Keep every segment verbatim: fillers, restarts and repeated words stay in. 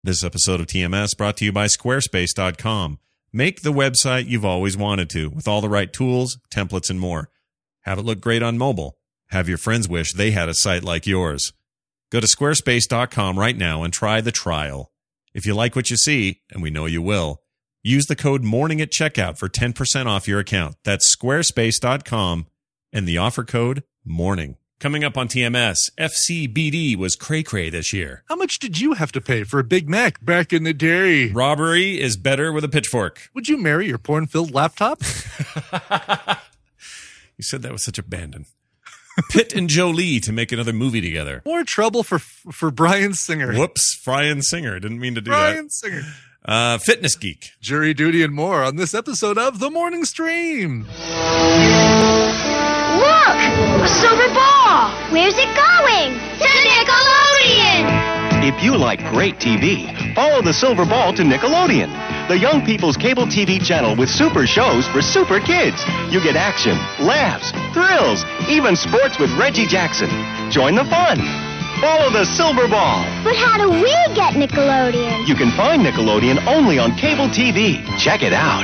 This episode of T M S brought to you by squarespace dot com. Make the website you've always wanted to with all the right tools, templates, and more. Have it look great on mobile. Have your friends wish they had a site like yours. Go to squarespace dot com right now and try the trial. If you like what you see, and we know you will, use the code MORNING at checkout for ten percent off your account. That's squarespace dot com and the offer code MORNING. Coming up on T M S, F C B D was cray-cray this year. How much did you have to pay for a Big Mac back in the day? Robbery is better with a pitchfork. Would you marry your porn-filled laptop? You said that with such abandon. Pitt and Jolie to make another movie together. More trouble for for Bryan Singer. Whoops, Brian Singer. Didn't mean to do Bryan that. Singer. Uh, Fitness Geek. Jury duty and more on this episode of The Morning Stream. Look! A silver ball! Where's it going? To Nickelodeon! If you like great T V, follow the silver ball to Nickelodeon, the young people's cable T V channel with super shows for super kids. You get action, laughs, thrills, even sports with Reggie Jackson. Join the fun. Follow the silver ball. But how do we get Nickelodeon? You can find Nickelodeon only on cable T V. Check it out.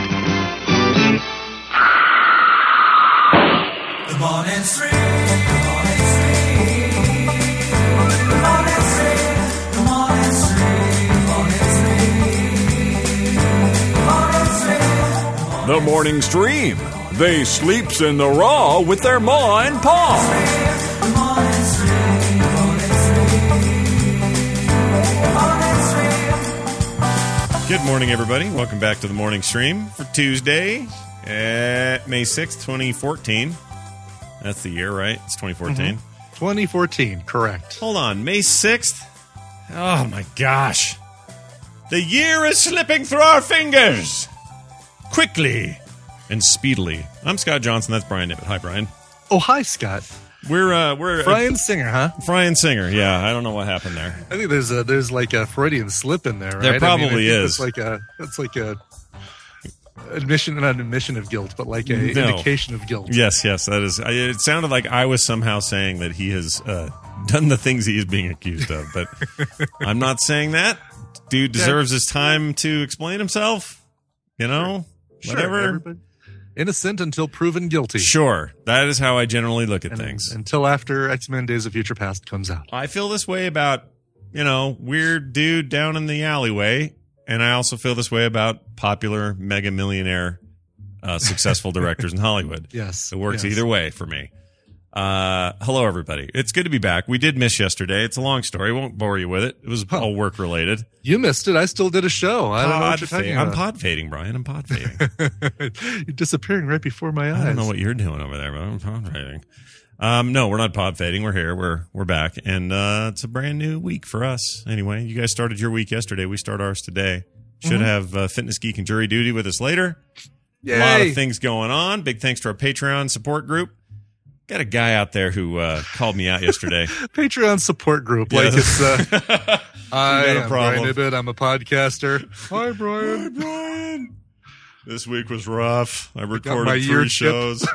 The morning stream, the morning stream, the morning stream, the morning stream, the morning stream, the morning stream. The morning stream. They sleeps in the raw with their ma and pa. The morning stream, the morning stream, the morning stream. Good morning, everybody. Welcome back to the morning stream for Tuesday, uh, May sixth, twenty fourteen. That's the year, right? It's twenty fourteen. Mm-hmm. twenty fourteen, correct. Hold on, May sixth? Oh my gosh. The year is slipping through our fingers. Quickly and speedily. I'm Scott Johnson. That's Brian Nibbett. Hi, Brian. Oh, hi, Scott. We're, uh, we're... Bryan Singer, huh? Brian Singer, yeah. I don't know what happened there. I think there's a, there's like a Freudian slip in there, right? There probably I mean, I think is. It's like a, it's like a admission, not an admission of guilt, but like a No. indication of guilt. Yes, yes, that is. I- It sounded like I was somehow saying that he has uh, done the things he is being accused of, but I'm not saying that. Dude deserves his time to explain himself. You know, Sure, whatever. everybody- Innocent until proven guilty. Sure, that is how I generally look at And- things. Until after X-Men Days of Future Past comes out. I feel this way about, you know, weird dude down in the alleyway, and I also feel this way about popular mega millionaire uh, successful directors in Hollywood. Yes. It works yes. either way for me. Uh, hello, everybody. It's good to be back. We did miss yesterday. It's a long story. Won't bore you with it. It was all work related. You missed it. I still did a show. I don't know what you're Pod talking fa- I'm about. pod fading, Brian. I'm pod fading. You're disappearing right before my eyes. I don't know what you're doing over there, but I'm pod fading. Um, no, we're not pod fading. We're here. We're we're back, and uh, it's a brand new week for us. Anyway, you guys started your week yesterday. We start ours today. Should Mm-hmm. have uh, Fitness Geek and Jury Duty with us later. Yay. A lot of things going on. Big thanks to our Patreon support group. Got a guy out there who uh, called me out yesterday. Patreon support group. Yeah. Like it's, uh, I got a am problem. Brian Ibbett. I'm a podcaster. Hi, Brian. Brian. This week was rough. I my recorded ear three chip. shows.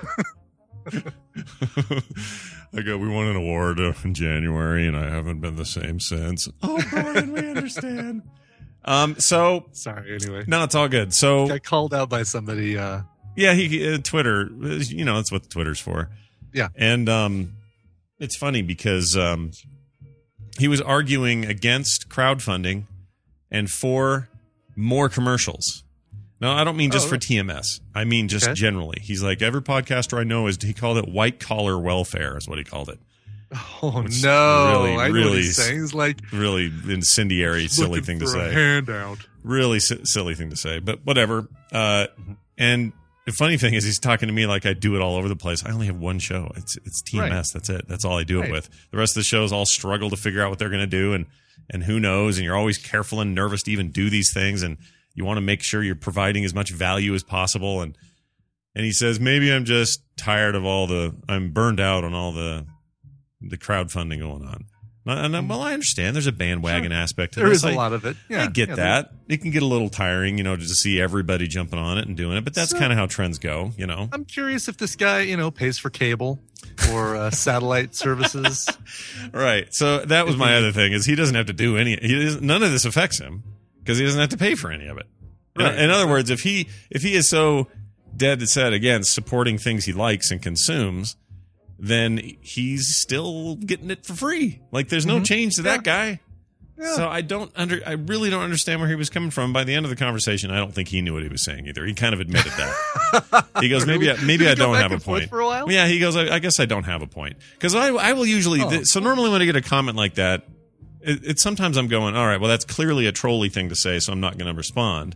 I got. We won an award uh, in January, and I haven't been the same since. Oh, Brian, we understand. Um. So Sorry, anyway. no, it's all good. So Got called out by somebody. Uh, yeah, he uh, Twitter. You know, that's what Twitter's for. Yeah. And um, it's funny because um, he was arguing against crowdfunding and for more commercials. No, I don't mean just Oh. for T M S. I mean just Okay. generally. He's like, every podcaster I know is, he called it white collar welfare is what he called it. oh, It's no. really, I know really what he's saying. He's like, Really incendiary, silly looking thing to for a say. handout. Really si- silly thing to say, but whatever. Uh, and the funny thing is, he's talking to me like I do it all over the place. I only have one show. It's it's T M S. Right. That's it. That's all I do Right. it with. The rest of the shows all struggle to figure out what they're going to do, and and who knows. And you're always careful and nervous to even do these things, and you want to make sure you're providing as much value as possible. And and he says, maybe I'm just tired of all the. I'm burned out on all the the crowdfunding going on. And, and, well, I understand. There's a bandwagon Sure. aspect to There this. is a I- lot of it. Yeah, I get yeah, that. It can get a little tiring, you know, to see everybody jumping on it and doing it, but that's So- kind of how trends go, you know. I'm curious if this guy, you know, pays for cable or uh, satellite services. Right. So that was my other thing is he doesn't have to do any he doesn't, none of this affects him. because he doesn't have to pay for any of it. In- Right. In, other words, if he if he is so dead set against supporting things he likes and consumes, then he's still getting it for free. Like there's no change to that guy. Yeah. So I don't under I really don't understand where he was coming from. By the end of the conversation, I don't think he knew what he was saying either. He kind of admitted that. He goes, maybe I, maybe Did he I go don't back have a and forth point. for a while? Yeah, he goes, I, I guess I don't have a point because I I will usually. Oh. th- so normally when I get a comment like that, it, it sometimes I'm going, all right, well that's clearly a trolly thing to say, so I'm not going to respond.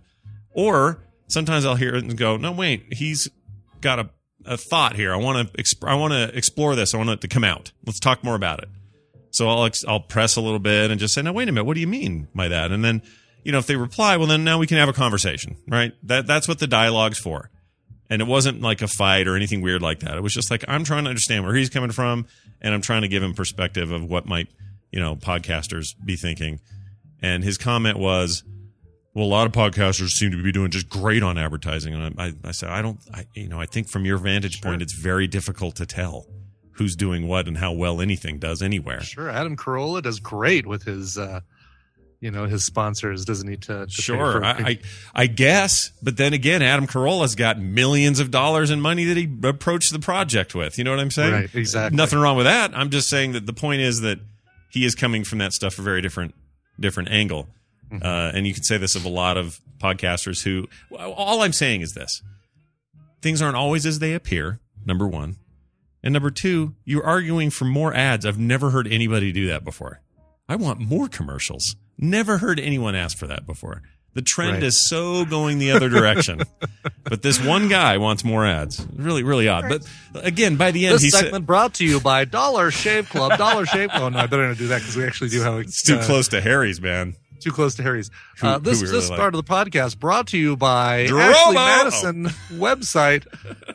Or sometimes I'll hear it and go, no wait, he's got a a thought here. I want to exp- I want to explore this. I want it to come out. Let's talk more about it. So I'll ex- I'll press a little bit and just say, now wait a minute, what do you mean by that? And then, you know, if they reply, well then now we can have a conversation, right? That that's what the dialogue's for. And it wasn't like a fight or anything weird like that. It was just like I'm trying to understand where he's coming from, and I'm trying to give him perspective of what might, you know, podcasters be thinking. And his comment was, well, a lot of podcasters seem to be doing just great on advertising. And I, I, I said, I don't, I, you know, I think from your vantage point, it's very difficult to tell who's doing what and how well anything does anywhere. Sure, Adam Carolla does great with his, uh, you know, his sponsors. Doesn't need to. to pay Sure, for- I, I, I guess. But then again, Adam Carolla's got millions of dollars in money that he approached the project with. You know what I'm saying? Right, exactly. Nothing wrong with that. I'm just saying that the point is that he is coming from that stuff a very different, different angle. Mm-hmm. Uh, and you can say this of a lot of podcasters who, all I'm saying is this. Things aren't always as they appear, number one. And number two, you're arguing for more ads. I've never heard anybody do that before. I want more commercials. Never heard anyone ask for that before. The trend Right. is so going the other direction. But this one guy wants more ads. Really, really odd. But again, by the end, This he said segment brought to you by Dollar Shave Club. Dollar Shave. Oh no, I better not do that because we actually do have a, it's too uh, close to Harry's, man. Too close to Harry's. Who- uh, this who we this really part of the podcast brought to you by Drobo! Ashley Madison website.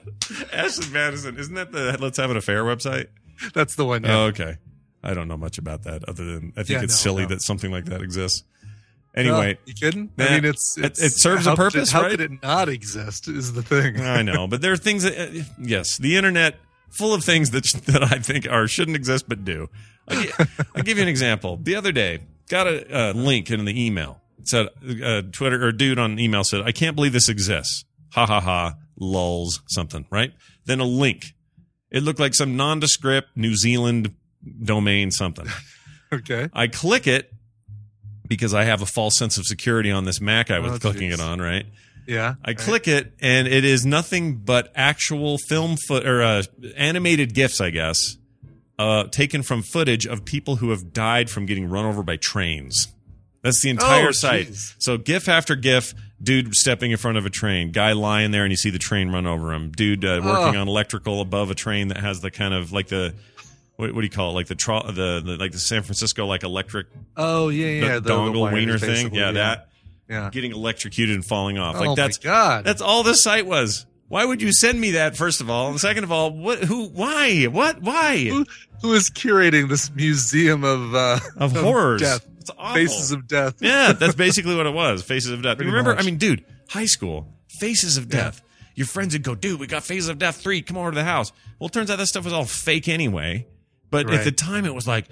Ashley Madison, isn't that the Let's Have an Affair website? That's the one. Yeah. Oh, okay. I don't know much about that other than I think Yeah, it's no, silly no. that something like that exists. Anyway, No, you kidding? Nah, I mean, it's, it- it's it serves a how could purpose, it- How right? could it not exist? Is the thing. I know, but there are things that, uh, yes, the internet full of things that that I think are shouldn't exist but do. I'll, gi- I'll give you an example. The other day, got a, a link in the email. It said, uh, Twitter or dude on email said, I can't believe this exists. Ha ha ha, lulz, something, right? Then a link. It looked like some nondescript New Zealand domain something. Okay. I click it because I have a false sense of security on this Mac I was Oh, clicking geez. it on, right? Yeah. I click it, and it is nothing but actual film foot or uh, animated GIFs, I guess, uh, taken from footage of people who have died from getting run over by trains. That's the entire Oh, site. jeez. So GIF after GIF, dude stepping in front of a train, guy lying there, and you see the train run over him. Dude uh, working Oh. on electrical above a train that has the kind of like the what, what do you call it? Like the, tro- the the like the San Francisco like electric Oh yeah, yeah. the the, the dongle wires, wiener thing. basically, Yeah, that. Yeah. Getting electrocuted and falling off. Oh Like that's my god. that's all this site was. Why would you send me that? First of all, and second of all, what? Who? Why? What? Why? who, who is curating this museum of uh, Of horrors. death, It's awful. faces of death? Yeah, that's basically what it was. Faces of Death. Pretty Remember? much. I mean, dude, high school, Faces of Death. Your friends would go, dude, we got Faces of Death three. Come over to the house. Well, it turns out that stuff was all fake anyway. But at Right. the time, it was like,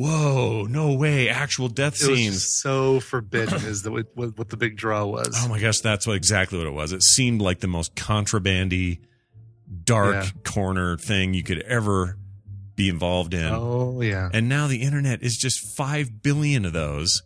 whoa, no way, actual death It was scenes. just so forbidden. Is the, what, what the big draw was? Oh my gosh, that's what exactly what it was. It seemed like the most contrabandy, dark Yeah. corner thing you could ever be involved in. Oh yeah. And now the internet is just five billion of those,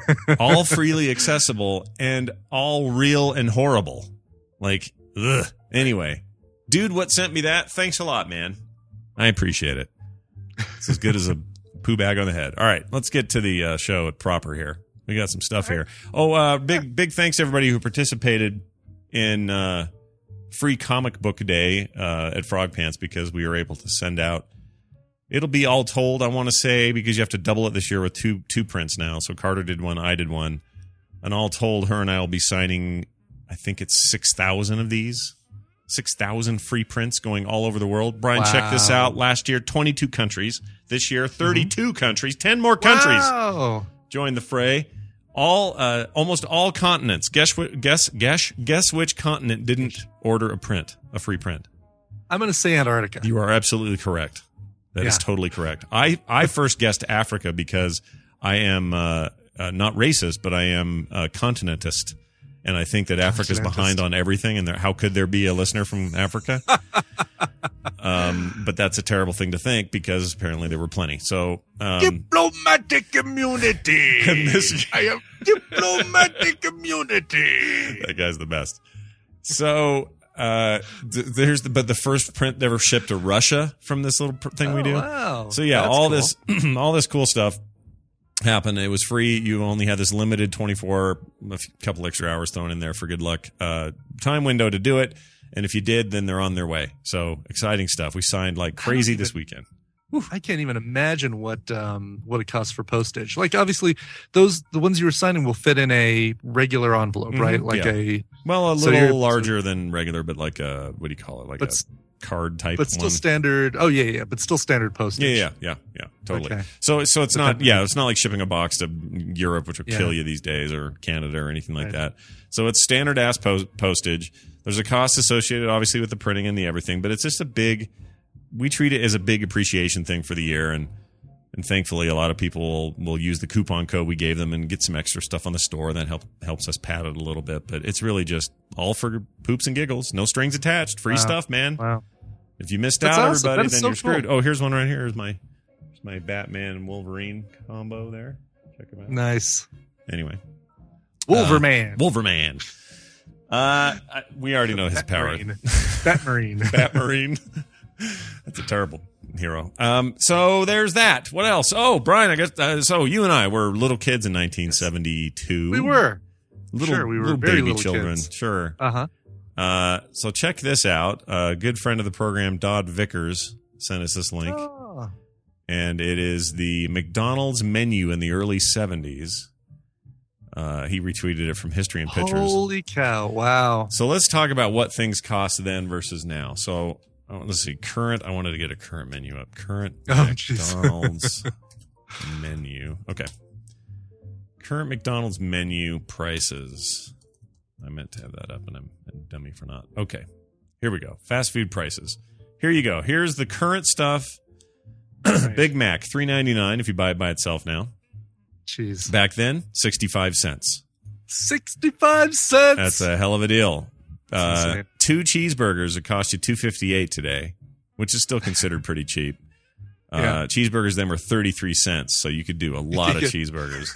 all freely accessible and all real and horrible. Like, ugh. Anyway, dude, what sent me that? Thanks a lot, man. I appreciate it. It's as good as a poo bag on the head. All right, let's get to the uh, show proper here. We got some stuff here. Oh, uh, big big thanks to everybody who participated in uh, Free Comic Book Day uh, at Frog Pants because we were able to send out. It'll be all told, I want to say, because you have to double it this year with two two prints now. So Carter did one, I did one. And all told, her and I will be signing, I think it's six thousand of these. six thousand free prints going all over the world. Brian, check this Wow. out. Last year, twenty-two countries. This year, thirty-two countries. ten more countries Wow. joined the fray. All, uh, almost all continents. Guess, wh- guess, guess, guess which continent didn't order a print, a free print? I'm going to say Antarctica. You are absolutely correct. That is Yeah. totally correct. I, I first guessed Africa because I am uh, uh, not racist, but I am a continentist. And I think that Africa's behind on everything. And there, how could there be a listener from Africa? um, but that's a terrible thing to think because apparently there were plenty. So um, diplomatic immunity. And this- I have diplomatic immunity. that guy's the best. So uh, th- there's the, but the first print ever shipped to Russia from this little pr- thing we Oh, do. wow. So yeah, That's all cool. this all this cool stuff happened. It was free. You only had this limited twenty-four, a f- couple extra hours thrown in there for good luck uh, time window to do it. And if you did, then they're on their way. So exciting stuff. We signed like crazy this weekend. I can't even imagine what um, what it costs for postage. Like obviously, those the ones you were signing will fit in a regular envelope, Mhm, right? Like yeah. a Well, a So little you're- larger than regular, but like a what do you call it? Like But a s- card type. but still one. standard. Oh yeah, yeah, but still standard postage. Yeah, yeah, yeah, yeah, totally. Okay. So, so it's But not, that- yeah, it's not like shipping a box to Europe, which would Yeah. kill you these days, or Canada, or anything like Right. that. So it's standard ass po- postage. There's a cost associated, obviously, with the printing and the everything, but it's just a big. We treat it as a big appreciation thing for the year, and and thankfully, a lot of people will, will use the coupon code we gave them and get some extra stuff on the store that help helps us pad it a little bit. But it's really just all for poops and giggles, no strings attached, free Wow. stuff, man. Wow. If you missed That's out, awesome. everybody, That is then so you're screwed. cool. Oh, here's one right here. Here's my, here's my Batman and Wolverine combo there. Check them out. Nice. Anyway, Wolverman. uh, Wolverman. Uh, I, we already know his power. Batmarine. Batmarine. Batmarine. That's a terrible hero. Um, so there's that. What else? Oh, Brian, I guess. Uh, so you and I were little kids in nineteen seventy-two. We were. little, Sure, we were little very baby little children. kids. Sure. Uh huh. Uh, so check this out. A good friend of the program, Dodd Vickers, sent us this link. Oh. And it is the McDonald's menu in the early seventies. Uh, he retweeted it from History and Pictures. Holy cow! Wow. So let's talk about what things cost then versus now. So oh, let's see. Current. I wanted to get a current menu up. Current Oh, jeez. McDonald's menu. Okay. Current McDonald's menu prices. I meant to have that up, and I'm a dummy for not. Okay. Here we go. Fast food prices. Here you go. Here's the current stuff. Big Mac, three ninety-nine if you buy it by itself now. Jeez. Back then, sixty-five cents. Sixty-five cents. That's a hell of a deal. That's Uh, insane. two cheeseburgers would cost you two fifty-eight today, which is still considered pretty cheap. Uh, Yeah. Cheeseburgers then were thirty-three cents, so you could do a lot of Yeah. cheeseburgers.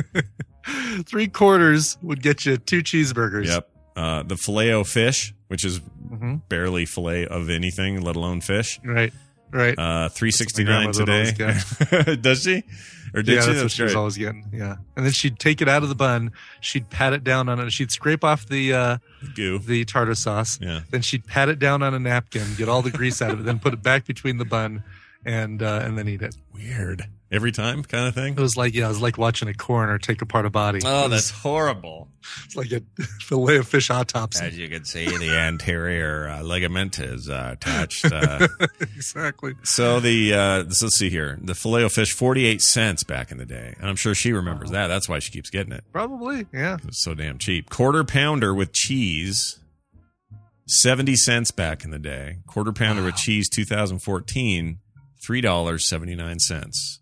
Three quarters would get you two cheeseburgers. Yep. Uh, the filet-o fish, which is hmm barely filet of anything, let alone fish. Right. Right. Uh, three sixty-nine grandmother would today. always Does she? Or did yeah, she? that's what she was great. always getting. Yeah, and then she'd take it out of the bun. She'd pat it down on it. She'd scrape off the uh, Goo. the tartar sauce. Yeah. Then she'd pat it down on a napkin, get all the grease out of it, then put it back between the bun, and uh, and then eat it. Weird. Every time kind of thing? It was like yeah, it was like watching a coroner take apart a body. Oh, It was- that's horrible. it's like a fillet of fish autopsy. As you can see, the anterior uh, ligament is uh, attached. Uh, Exactly. so the uh, so let's see here. The filet of fish, forty-eight cents back in the day. And I'm sure she remembers that. That's why she keeps getting it. Probably. Yeah. It's so damn cheap. Quarter pounder with cheese, seventy cents back in the day. Quarter pounder with cheese, two thousand fourteen, three dollars and seventy-nine cents.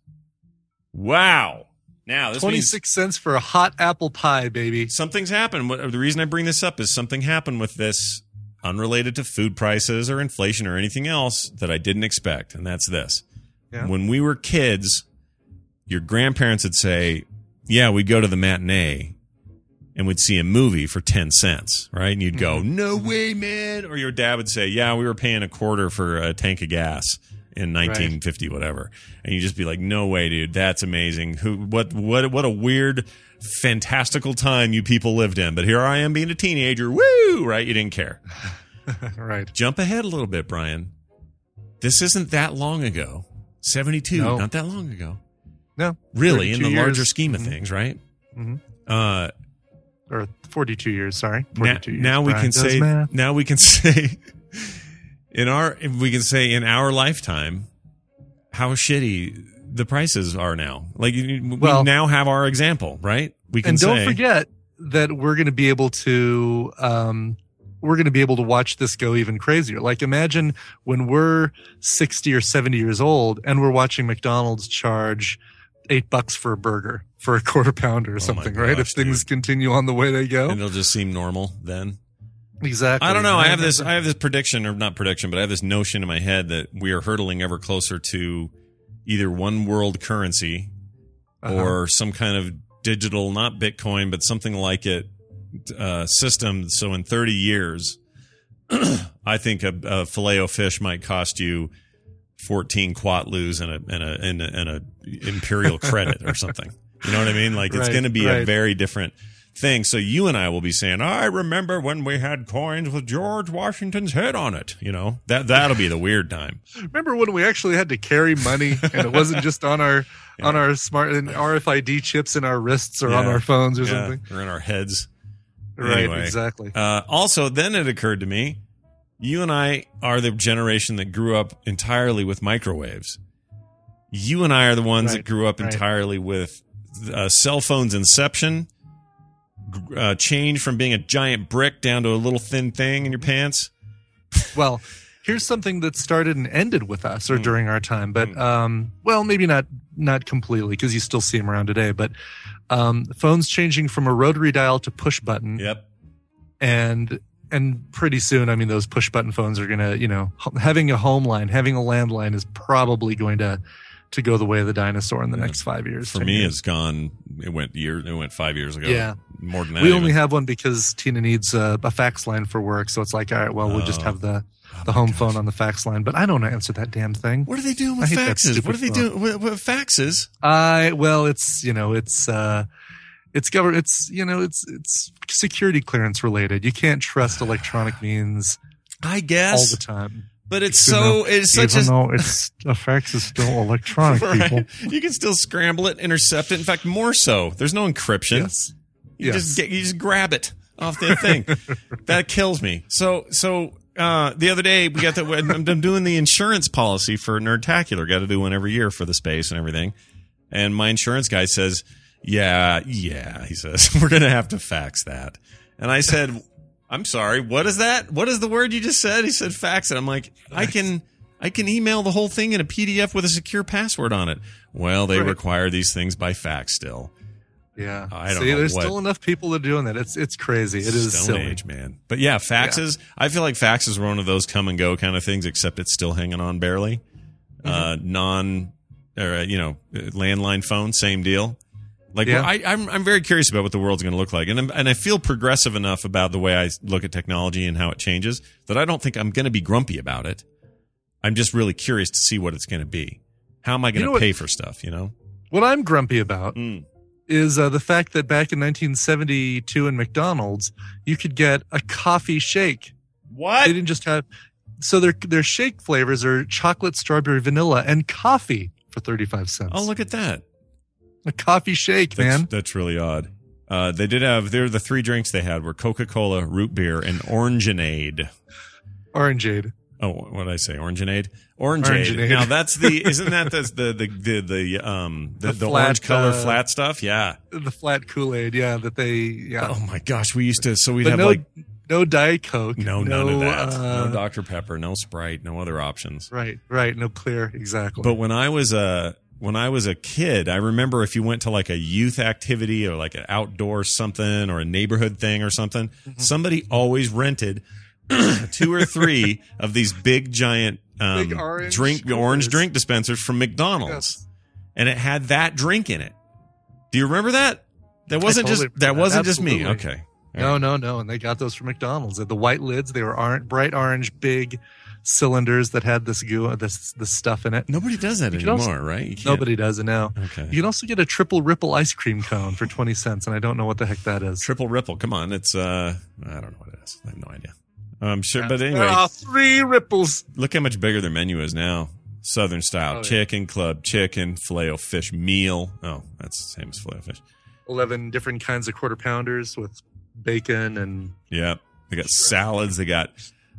Wow. Now, this means Twenty-six cents for a hot apple pie, baby. something's happened. What, the reason I bring this up is something happened with this unrelated to food prices or inflation or anything else that I didn't expect. And that's this. Yeah. When we were kids, your grandparents would say, yeah, we'd go to the matinee and we'd see a movie for ten cents, right? And you'd go, no way, man. Or your dad would say, yeah, we were paying a quarter for a tank of gas in nineteen fifty, whatever. And you just be like, no way, dude. That's amazing. Who, what, what, what a weird, fantastical time you people lived in. But here I am being a teenager. Woo! Right? You didn't care. Right. Jump ahead a little bit, Brian. This isn't that long ago. seventy-two, No. not that long ago. No. Really, in the thirty-two larger years. scheme of Mhm. things, right? Mhm. Uh, Or forty-two years. Sorry. now, forty-two years. now we Brian can does say, math. now we can say, in our, we can say in our lifetime, how shitty the prices are now. Like we Well- now have our example, right? We can And don't say, forget that we're going to be able to um, we're going to be able to watch this go even crazier. Like imagine when we're sixty or seventy years old and we're watching McDonald's charge eight bucks for a burger for a quarter pounder or something, right? gosh, If things dude. continue on the way they go. And it'll just seem normal then. Exactly. I don't know. I have this. remember- I have this prediction, or not prediction, but I have this notion in my head that we are hurtling ever closer to either one world currency Uh-huh. or some kind of digital, not Bitcoin, but something like it, uh, system. So in thirty years, I think a, a filet o fish might cost you fourteen quatlus and a and a and a, and a imperial credit or something. You know what I mean? Like it's Right, going to be a right. very different thing. So you and I will be saying, I remember when we had coins with George Washington's head on it. You know, that that'll be the weird time. Remember when we actually had to carry money and it wasn't just on our on our smart and R F I D chips in our wrists or on Yeah. our phones or Yeah, something? or in our heads. Right, Anyway. exactly. Uh, also, then it occurred to me, you and I are the generation that grew up entirely with microwaves. You and I are the ones that Right, grew up right. entirely with uh, cell phones' inception, g- uh, change from being a giant brick down to a little thin thing in your pants. Well, here's something that started and ended with us or Hmm. during our time, but um, well, maybe not not completely because you still see them around today. But um, phones changing from a rotary dial to push button, Yep. and and pretty soon, I mean, those push button phones are gonna, you know, h- having a home line, having a landline is probably going to to go the way of the dinosaur in the Yeah. next five years. For ten me, years. it's gone. It went year. It went five years ago. Yeah. more than that. we even. only have one because Tina needs a, a fax line for work, so it's like, all right, well, we'll just Oh. have the Oh the my home gosh. phone on the fax line. But I don't answer that damn thing. What are they doing I with hate that faxes? What are stupid they phone. doing with, with faxes? I well, it's you know, it's uh, it's government, it's you know, it's it's security clearance related. You can't trust electronic means I all guess, the time. but it's You so know, it's such even a though it's a fax is still electronic, people. right. You can still scramble it, intercept it. In fact, more so. There's no encryption. Yes, You yes. just get, you just grab it off the thing. That kills me. So so uh, the other day we got the I'm, I'm doing the insurance policy for Nerdtacular. Got to do one every year for the space and everything. And my insurance guy says, "Yeah, yeah," he says, "we're gonna have to fax that." And I said, "I'm sorry. What is that? What is the word you just said?" He said, "Fax it." I'm like, "I can." I can email the whole thing in a P D F with a secure password on it. Well, they Right. require these things by fax still. Yeah, I don't See, know there's what- still enough people that are doing that. It's it's crazy. It is Stone silly. Age, man. But yeah, faxes. I feel like faxes were one of those come and go kind of things, except it's still hanging on barely. Mm-hmm. Uh, non, or uh, you know, landline phone, same deal. Like Yeah. I, I'm, I'm very curious about what the world's going to look like, and I'm, and I feel progressive enough about the way I look at technology and how it changes that I don't think I'm going to be grumpy about it. I'm just really curious to see what it's going to be. How am I going You to know what- pay for stuff? You know. What I'm grumpy about Mm. is uh, the fact that back in nineteen seventy-two in McDonald's, you could get a coffee shake. What? They didn't just have, so their their shake flavors are chocolate, strawberry, vanilla, and coffee for thirty-five cents. Oh, look at that. A coffee shake, That's, man. that's really odd. Uh, they did have, they're the three drinks they had were Coca-Cola, root beer, and Orangeade. Orangeade. Oh, what did I say? Orangeade? Orangeade. Orangeade. Now that's the, isn't that the, the, the, the, the um, the, The the flat, orange color uh, flat stuff? Yeah. The flat Kool-Aid, yeah, that they, yeah. Oh my gosh. We used to, so we'd but have no, like, no Diet Coke. no, none of that. uh, no Doctor Pepper, no Sprite, no other options. Right, right. No clear, exactly. But when I was a when I was a kid, I remember if you went to like a youth activity or like an outdoor something or a neighborhood thing or something, Mm-hmm. somebody always rented two or three of these big giant um, Big orange drink coolers. orange drink dispensers from McDonald's, Yes. and it had that drink in it. Do you remember that? That wasn't totally just that remember that. wasn't just me. Absolutely. Okay. No, no, no. And they got those from McDonald's. They had the white lids. They were orange, bright orange, big cylinders that had this goo, this this stuff in it. Nobody does that You can anymore, also- right? You can't- Nobody does it now. Okay. You can also get a triple ripple ice cream cone for twenty cents, and I don't know what the heck that is. Triple Ripple. Come on, it's uh, I don't know what it is. I have no idea. I'm sure, but There anyway, are three ripples. look how much bigger their menu is now. Southern style Oh, yeah. chicken, club chicken, filet o fish meal. Oh, that's the same as filet o fish. eleven different kinds of quarter pounders with bacon and Yep. They got salads. They got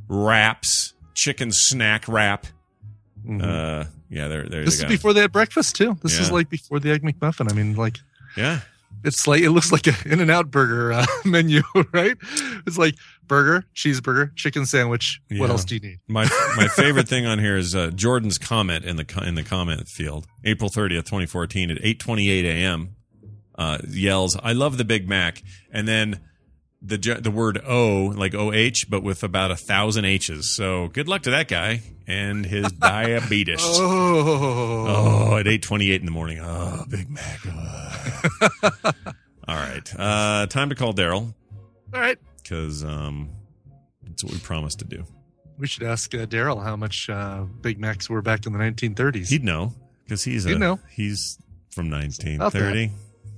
wraps, chicken snack wrap. Mhm. Uh, yeah, they're, they're, this they is got, before they had breakfast too. This is Yeah. like before the egg McMuffin. I mean, like yeah. It's like it looks like an In-N-Out burger uh, menu, right? It's like burger, cheeseburger, chicken sandwich. Yeah. What else do you need? My my favorite thing on here is uh, Jordan's comment in the co- in the comment field, April thirtieth, twenty fourteen, at eight twenty-eight a.m. Uh, yells, "I love the Big Mac," and then the the word O, like O H, but with about a thousand H's. So good luck to that guy and his diabetes. Oh, Oh, at eight twenty-eight in the morning. Oh, Big Mac. Oh. All right. Uh, time to call Daryl all right. because um, that's what we promised to do. We should ask uh, Daryl how much uh, Big Macs were back in the nineteen thirties. He'd know because he's a, He'd know. he's from nineteen thirty.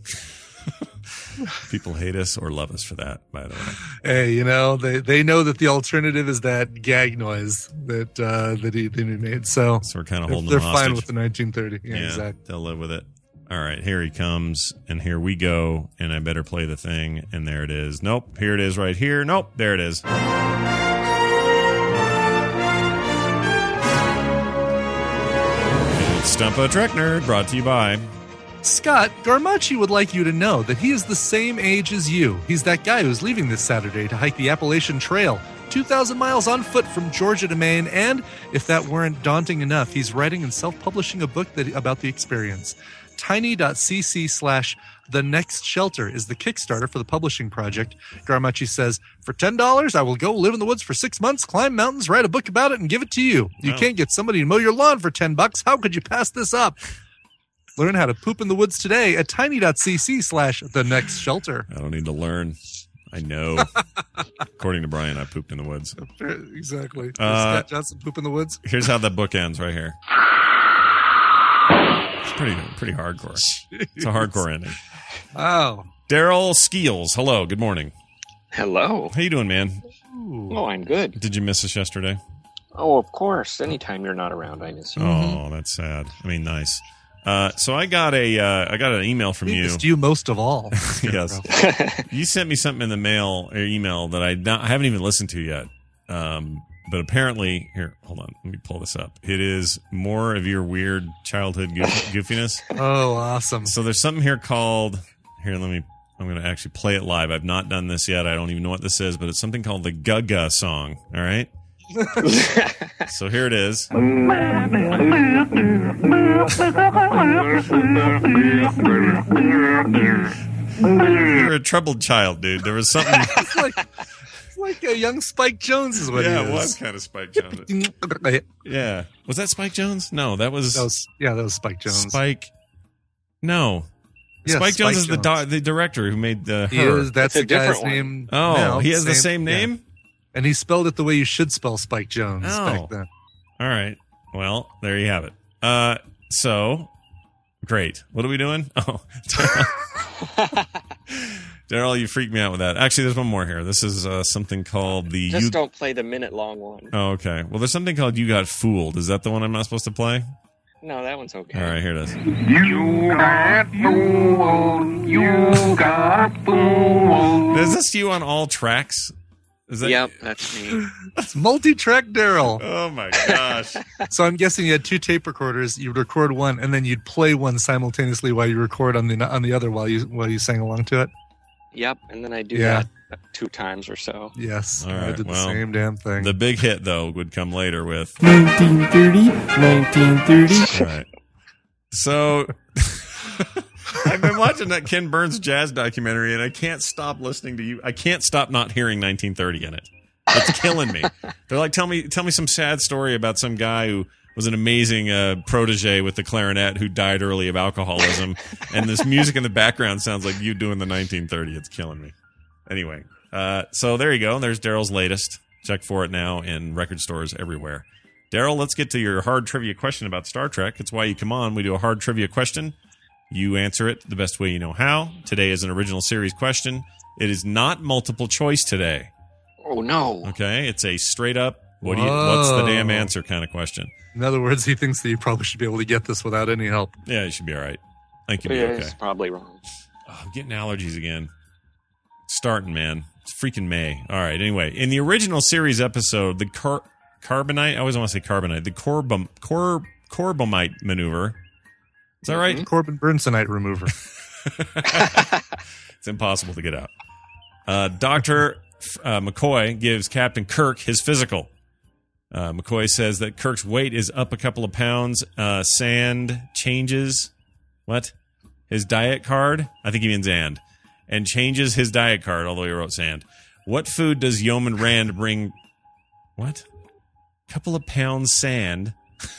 People hate us or love us for that, by the way. Hey, you know they, they know that the alternative is that gag noise that uh, that he, that he made. So, So we're kind of they're, holding they're them hostage. fine with the nineteen thirty. Yeah, Yeah, exactly. they'll live with it. All right, here he comes, and here we go, and I better play the thing, and there it is. Nope, here it is right here. Nope, there it is. It's Stump a Trek Nerd, brought to you by... Scott, Garmachi would like you to know that he is the same age as you. He's that guy who's leaving this Saturday to hike the Appalachian Trail, two thousand miles on foot from Georgia to Maine, and if that weren't daunting enough, he's writing and self-publishing a book that, about the experience. Tiny.cc slash The Next Shelter is the Kickstarter for the publishing project. Garmachi says, for ten dollars, I will go live in the woods for six months, climb mountains, write a book about it, and give it to you. You Wow. can't get somebody to mow your lawn for ten bucks. How could you pass this up? Learn how to poop in the woods today at tiny.cc slash the next shelter. I don't need to learn. I know. According to Brian, I pooped in the woods. Exactly. Uh, Scott Johnson poop in the woods. Here's how the book ends right here. It's pretty pretty hardcore. It's a hardcore ending. Wow. Daryl Skeels, hello, good morning. Hello. How you doing, man? Oh, I'm good. Did you miss us yesterday? Oh, of course. Anytime you're not around, I miss you. Oh, that's sad. I mean, nice. Uh, so I got a uh, I got an email from We you. missed you most of all. Yes. You sent me something in the mail or email that I not, I haven't even listened to yet. Um, but apparently, here, hold on, let me pull this up. It is more of your weird childhood goof, goofiness. Oh, awesome. So there's something here called here. Let me. I'm going to actually play it live. I've not done this yet. I don't even know what this is, but it's something called the Gaga song. All right. So here it is. You're a troubled child, dude. There was something. It's like, it's like a young Spike Jones is what Yeah, he it is. was kind of Spike Jones. That Yeah. Was that Spike Jones? No, that was, was, yeah, that was Spike Jones. Spike. No. Yes, Spike Jones Spike is the Jones. do- the director who made the He her. is, that's It's a the guy's different one. name. Oh, now. he has the same yeah. name? And he spelled it the way you should spell Spike Jones Oh. back then. All right. Well, there you have it. Uh, so great. What are we doing? Oh, Daryl. Daryl, you freaked me out with that. Actually, there's one more here. This is uh, something called the. Just you- don't play the minute long one. Oh, okay. Well, there's something called "You Got Fooled." Is that the one I'm not supposed to play? No, that one's okay. All right, here it is. You got fooled. You got fooled. Is this you on all tracks? Is that? Yep, that's me. It's multi-track Daryl. Oh my gosh. So I'm guessing you had two tape recorders. You'd record one, and then you'd play one simultaneously while you record on the on the other while you while you sang along to it. Yep, and then I do Yeah. that two times or so. Yes, All I right, did the well, same damn thing. The big hit though would come later with. nineteen thirty, nineteen thirty. All right. So I've been watching that Ken Burns jazz documentary, and I can't stop listening to you. I can't stop not hearing nineteen thirty in it. It's killing me. They're like, tell me, tell me some sad story about some guy who was an amazing uh, protege with the clarinet who died early of alcoholism, and this music in the background sounds like you doing the nineteen thirty. It's killing me. Anyway, uh, so there you go. There's Daryl's latest. Check for it now in record stores everywhere. Daryl, let's get to your hard trivia question about Star Trek. It's why you come on. We do a hard trivia question. You answer it the best way you know how. Today is an original series question. It is not multiple choice today. Oh, no. Okay, it's a straight up. What do you? What's the damn Whoa. answer kind of question? In other words, he thinks that you probably should be able to get this without any help. Yeah, you should be all right. I think you'll be Yeah, okay. It's probably wrong. Oh, I'm getting allergies again. Starting, man. It's freaking May. All right. Anyway, in the original series episode, the car- carbonite. I always want to say carbonite. The corbom cor corbomite maneuver. Is that right? Corbin Burnsignite remover. It's impossible to get out. Uh, Doctor Uh, McCoy gives Captain Kirk his physical. Uh, McCoy says that Kirk's weight is up a couple of pounds. Uh, Sand changes what? His diet card? I think he means and. And changes his diet card, although he wrote Sand. What food does Yeoman Rand bring? What? Couple of pounds sand.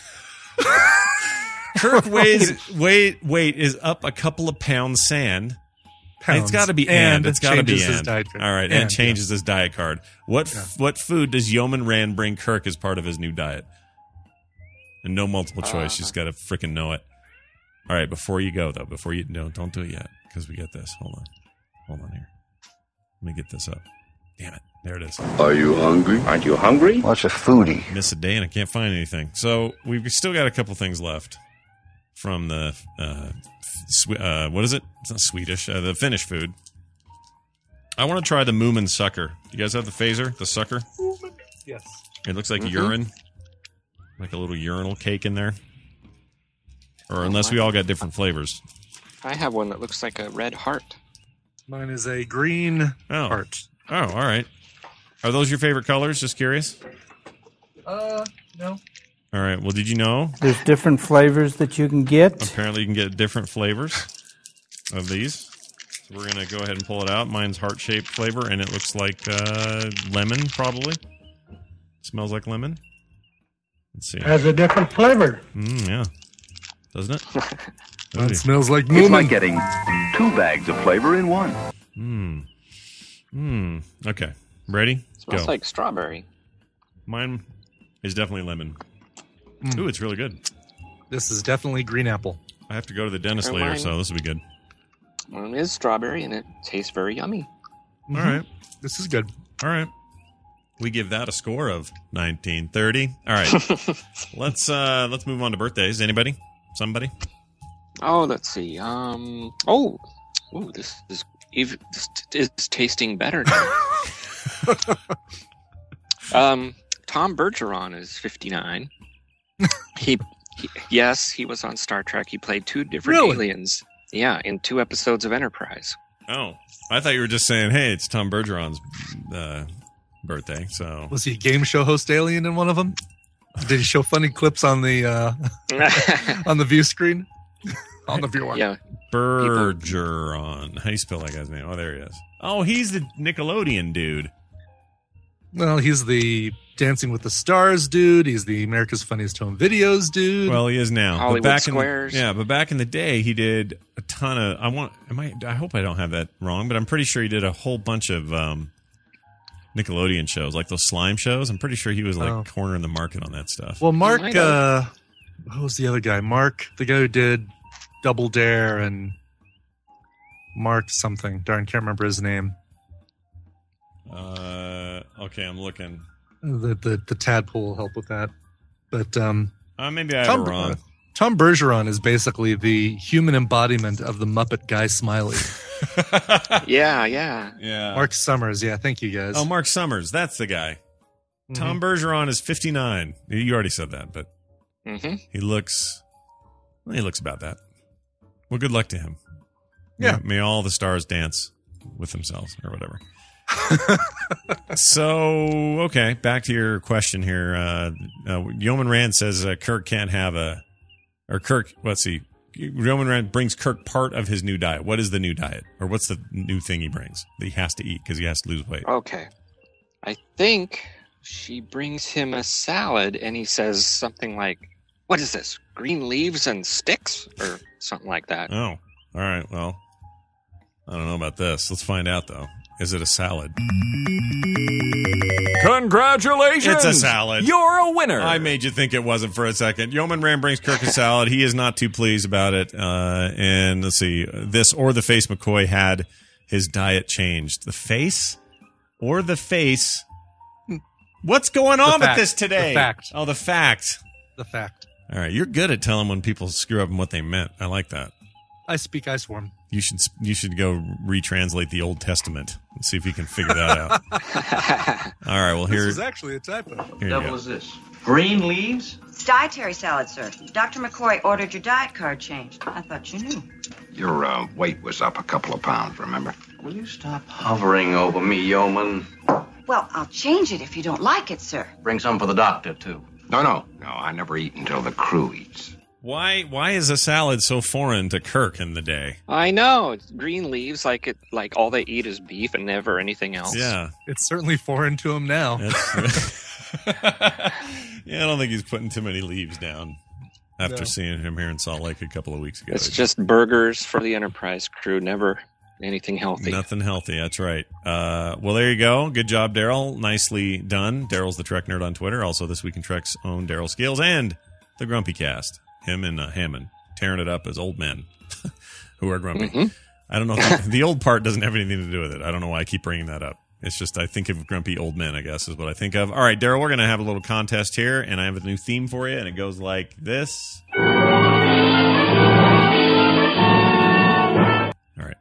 Kirk weighs weight weight is up a couple of pounds sand. Pounds. It's got to be and. And It's got to be changes his and. diet card. All right, and, And, changes his diet card. What f- what food does Yeoman Rand bring Kirk as part of his new diet? And no multiple choice. You just got to freaking know it. All right, before you go though, before you no, don't do it yet because we get this. Hold on, hold on here. Let me get this up. Damn it, there it is. Are you hungry? Aren't you hungry? What's a foodie? Miss a day and I can't find anything. So we've still got a couple things left from the uh, sw- uh what is it? It's not Swedish. Uh, the Finnish food. I want to try the Moomin sucker. You guys have the phaser, the sucker? Yes. It looks like Mhm. urine, like a little urinal cake in there. Or unless we all got different flavors. I have one that looks like a red heart. Mine is a green Oh. heart. Oh, all right. Are those your favorite colors? Just curious. Uh, no. All right. Well, did you know? There's different flavors that you can get. Apparently, you can get different flavors of these. So we're gonna go ahead and pull it out. Mine's heart-shaped flavor, and it looks like uh, lemon, probably. Smells like lemon. Let's see. Has a different flavor. Mm, yeah. Doesn't it? That smells like It's Moomin. like getting two bags of flavor in one. Hmm. Hmm. Okay. Ready? Smells Go. like strawberry. Mine is definitely lemon. Mm. Ooh, it's really good. This is definitely green apple. I have to go to the dentist Or later, mine. so this will be good. One is strawberry, and it tastes very yummy. Mhm. All right. This is good. All right. We give that a score of nineteen thirty. All right. let's uh let's move on to birthdays. Anybody? Somebody? Oh, let's see. Um. Oh, ooh, this is even this is tasting better now. um, Tom Bergeron is fifty-nine. he, he, yes, he was on Star Trek. He played two different Really? aliens. Yeah, in two episodes of Enterprise. Oh. I thought you were just saying, hey, it's Tom Bergeron's uh, birthday, so Was he a game show host alien in one of them? Did he show funny clips on the uh, on the view screen? on the viewer. Yeah. Bergeron. How do you spell that guy's name? Oh, there he is. Oh, he's the Nickelodeon dude. Well, he's the Dancing with the Stars dude. He's the America's Funniest Home Videos dude. Well, he is now. Hollywood but back Squares. In the, yeah, but back in the day, he did a ton of. I want. Am I? I hope I don't have that wrong, but I'm pretty sure he did a whole bunch of um, Nickelodeon shows, like those slime shows. I'm pretty sure he was like Oh. cornering the market on that stuff. well, Mark. might have. Uh, what was the other guy? Mark, the guy who did Double Dare and Mark something. Darn, can't remember his name. Uh, okay, I'm looking. The the the tadpole will help with that. But um, Uh, maybe I have Tom, it wrong. Tom Bergeron is basically the human embodiment of the Muppet Guy Smiley. Yeah, yeah. yeah. Mark Summers. Yeah, thank you guys. Oh, Mark Summers. That's the guy. Mhm. Tom Bergeron is fifty-nine. You already said that, but Mm-hmm. he looks. Well, he looks about that. Well, good luck to him. Yeah. May, may all the stars dance with themselves or whatever. So, okay, back to your question here. Uh, uh, Yeoman Rand says uh, Kirk can't have a, or Kirk, let's see, Yeoman Rand brings Kirk part of his new diet. What is the new diet? Or what's the new thing he brings that he has to eat because he has to lose weight? Okay. I think she brings him a salad, and he says something like, "What is this? Green leaves and sticks?" Or something like that. Oh, all right. Well, I don't know about this. Let's find out, though. Is it a salad? Congratulations! It's a salad. You're a winner. I made you think it wasn't for a second. Yeoman Rand brings Kirk a salad. He is not too pleased about it. Uh, and let's see, this or the face McCoy had his diet changed. The face or the face? What's going on with fact. this today? The fact. Oh, the fact. The fact. All right, you're good at telling when people screw up and what they meant. I like that. I speak, I swarm. You should you should go retranslate the Old Testament and see if you can figure that out. All right, well This here, is actually a typo. here you go. is this? Green leaves? It's dietary salad, sir. Doctor McCoy ordered your diet card changed. I thought you knew. Your uh, weight was up a couple of pounds, remember? Will you stop hovering over me, yeoman? Well, I'll change it if you don't like it, sir. Bring some for the doctor, too. No, no. No, I never eat until the crew eats. Why why is a salad so foreign to Kirk in the day? I know. It's green leaves, like it, like all they eat is beef and never anything else. Yeah. It's certainly foreign to him now. Yeah, I don't think he's putting too many leaves down after No. seeing him here in Salt Lake a couple of weeks ago. It's just burgers for the Enterprise crew, never anything healthy. Nothing healthy. That's right. Uh, well, there you go. Good job, Daryl. Nicely done. Daryl's the Trek Nerd on Twitter. Also, This Week in Trek's own Daryl Scales and the Grumpy Cast. Him and uh, Hammond tearing it up as old men who are grumpy. Mm-hmm. I don't know. If the, the old part doesn't have anything to do with it. I don't know why I keep bringing that up. It's just I think of grumpy old men, I guess, is what I think of. All right, Daryl, we're going to have a little contest here, and I have a new theme for you, and it goes like this. All right.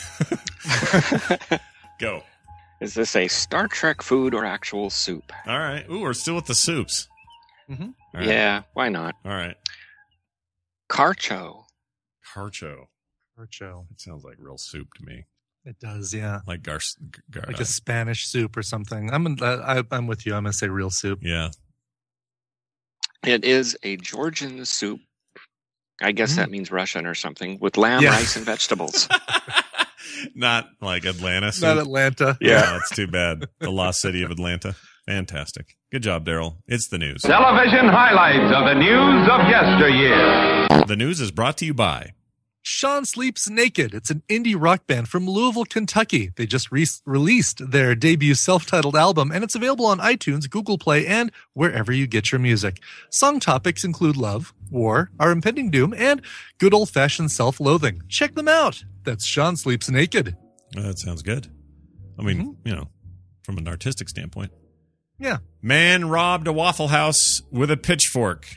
Go. Is this a Star Trek food or actual soup? All right. Ooh, we're still with the soups. Mm-hmm. All right. Yeah, why not? All right. Carcho. Carcho. Carcho. It sounds like real soup to me. It does, yeah. Like gar, gar Like a Spanish soup or something. I'm in, I, I'm with you. I'm going to say real soup. Yeah. It is a Georgian soup. I guess Mm. that means Russian or something, with lamb, Yeah. rice, and vegetables. Not like Atlanta soup. Not Atlanta. Yeah, that's too bad. The lost city of Atlanta. Fantastic. Good job, Daryl. It's the news. Television highlights of the news of yesteryear. The news is brought to you by Sean Sleeps Naked. It's an indie rock band from Louisville, Kentucky. They just re- released their debut self-titled album, and it's available on iTunes, Google Play, and wherever you get your music. Song topics include love, war, our impending doom, and good old-fashioned self-loathing. Check them out. That's Sean Sleeps Naked. Uh, that sounds good. I mean, Mm-hmm. you know, from an artistic standpoint. Yeah. Man robbed a Waffle House with a pitchfork.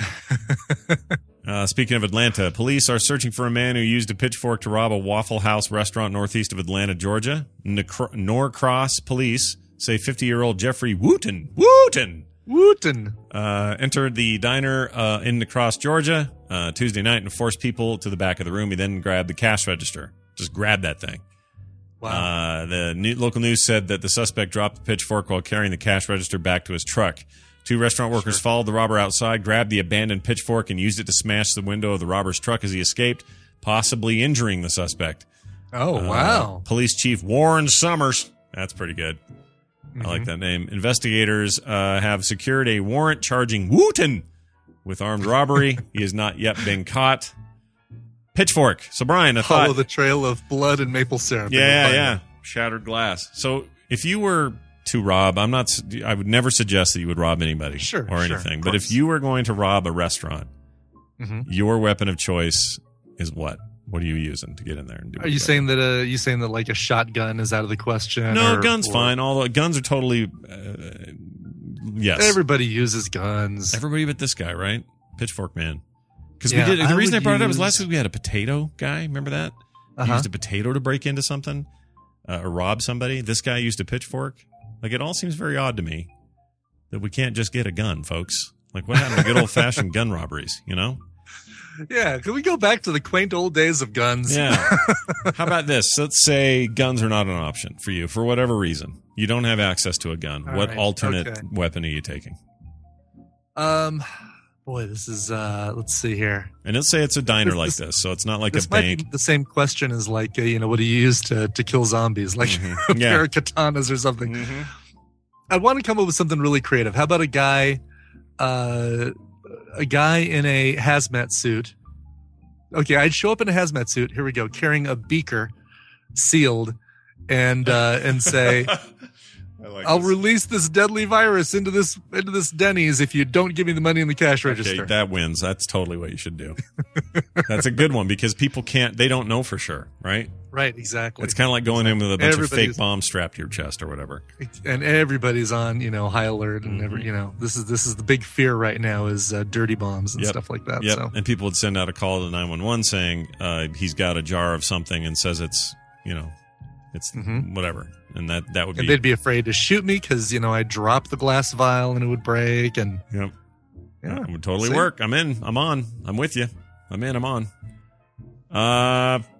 Uh, speaking of Atlanta, police are searching for a man who used a pitchfork to rob a Waffle House restaurant northeast of Atlanta, Georgia. Necro- Norcross police say fifty-year-old Jeffrey Wooten, Wooten, Wooten, uh, entered the diner uh, in Necross, Georgia, uh, Tuesday night and forced people to the back of the room. He then grabbed the cash register. Just grabbed that thing. Wow. Uh, the new, local news said that the suspect dropped the pitchfork while carrying the cash register back to his truck. Two restaurant workers sure. followed the robber outside, grabbed the abandoned pitchfork, and used it to smash the window of the robber's truck as he escaped, possibly injuring the suspect. Oh, uh, wow. Police Chief Warren Summers. That's pretty good. Mm-hmm. I like that name. Investigators uh, have secured a warrant charging Wooten with armed robbery. He has not yet been caught. Pitchfork. So, Brian, I Follow thought... the trail of blood and maple syrup. Yeah, yeah. Shattered glass. So, if you were... to rob, I'm not, I would never suggest that you would rob anybody sure, or sure, anything. But if you were going to rob a restaurant, mm-hmm. your weapon of choice is what? What are you using to get in there and do? Are you saying that? Uh, you saying that like a shotgun is out of the question? No, or, guns or... fine. All the guns are totally. Uh, yes, everybody uses guns. Everybody but this guy, right? Pitchfork man. Because yeah, we did. The I reason I brought use... it up was last week we had a potato guy. Remember that? Uh-huh. He used a potato to break into something uh, or rob somebody. This guy used a pitchfork. Like, it all seems very odd to me that we can't just get a gun, folks. Like, what happened to good old-fashioned gun robberies, you know? Yeah, can we go back to the quaint old days of guns? Yeah. How about this? Let's say guns are not an option for you for whatever reason. You don't have access to a gun. All what right, alternate okay. weapon are you taking? Um, boy, this is, uh, let's see here. And let's say it's a diner This- like this- this, so it's not like This a might bank. be the same question as like, uh, you know, what do you use to, to kill zombies? Like Mm-hmm. a Yeah. pair of katanas or something. Mm-hmm. I want to come up with something really creative. How about a guy, uh, a guy in a hazmat suit? Okay, I'd show up in a hazmat suit. Here we go, carrying a beaker, sealed, and uh, and say, I like "I'll this. release this deadly virus into this into this Denny's if you don't give me the money in the cash Okay, register." that wins. That's totally what you should do. That's a good one because people can't, they don't know for sure, right? Right, exactly. It's kind of like going in with a bunch of fake Everybody's- bombs strapped to your chest or whatever. and everybody's on, you know, high alert, and every, you know, this is this is the big fear right now is uh, dirty bombs and Yep. stuff like that. Yep. So And people would send out a call to nine one one saying uh, he's got a jar of something and says it's, you know, it's Mhm. whatever. And that, that would be. and they'd be afraid to shoot me because you know I drop the glass vial and it would break, and Yep. yeah, It would totally See? work. I'm in. I'm on. I'm with you. I'm in. I'm on. Uh,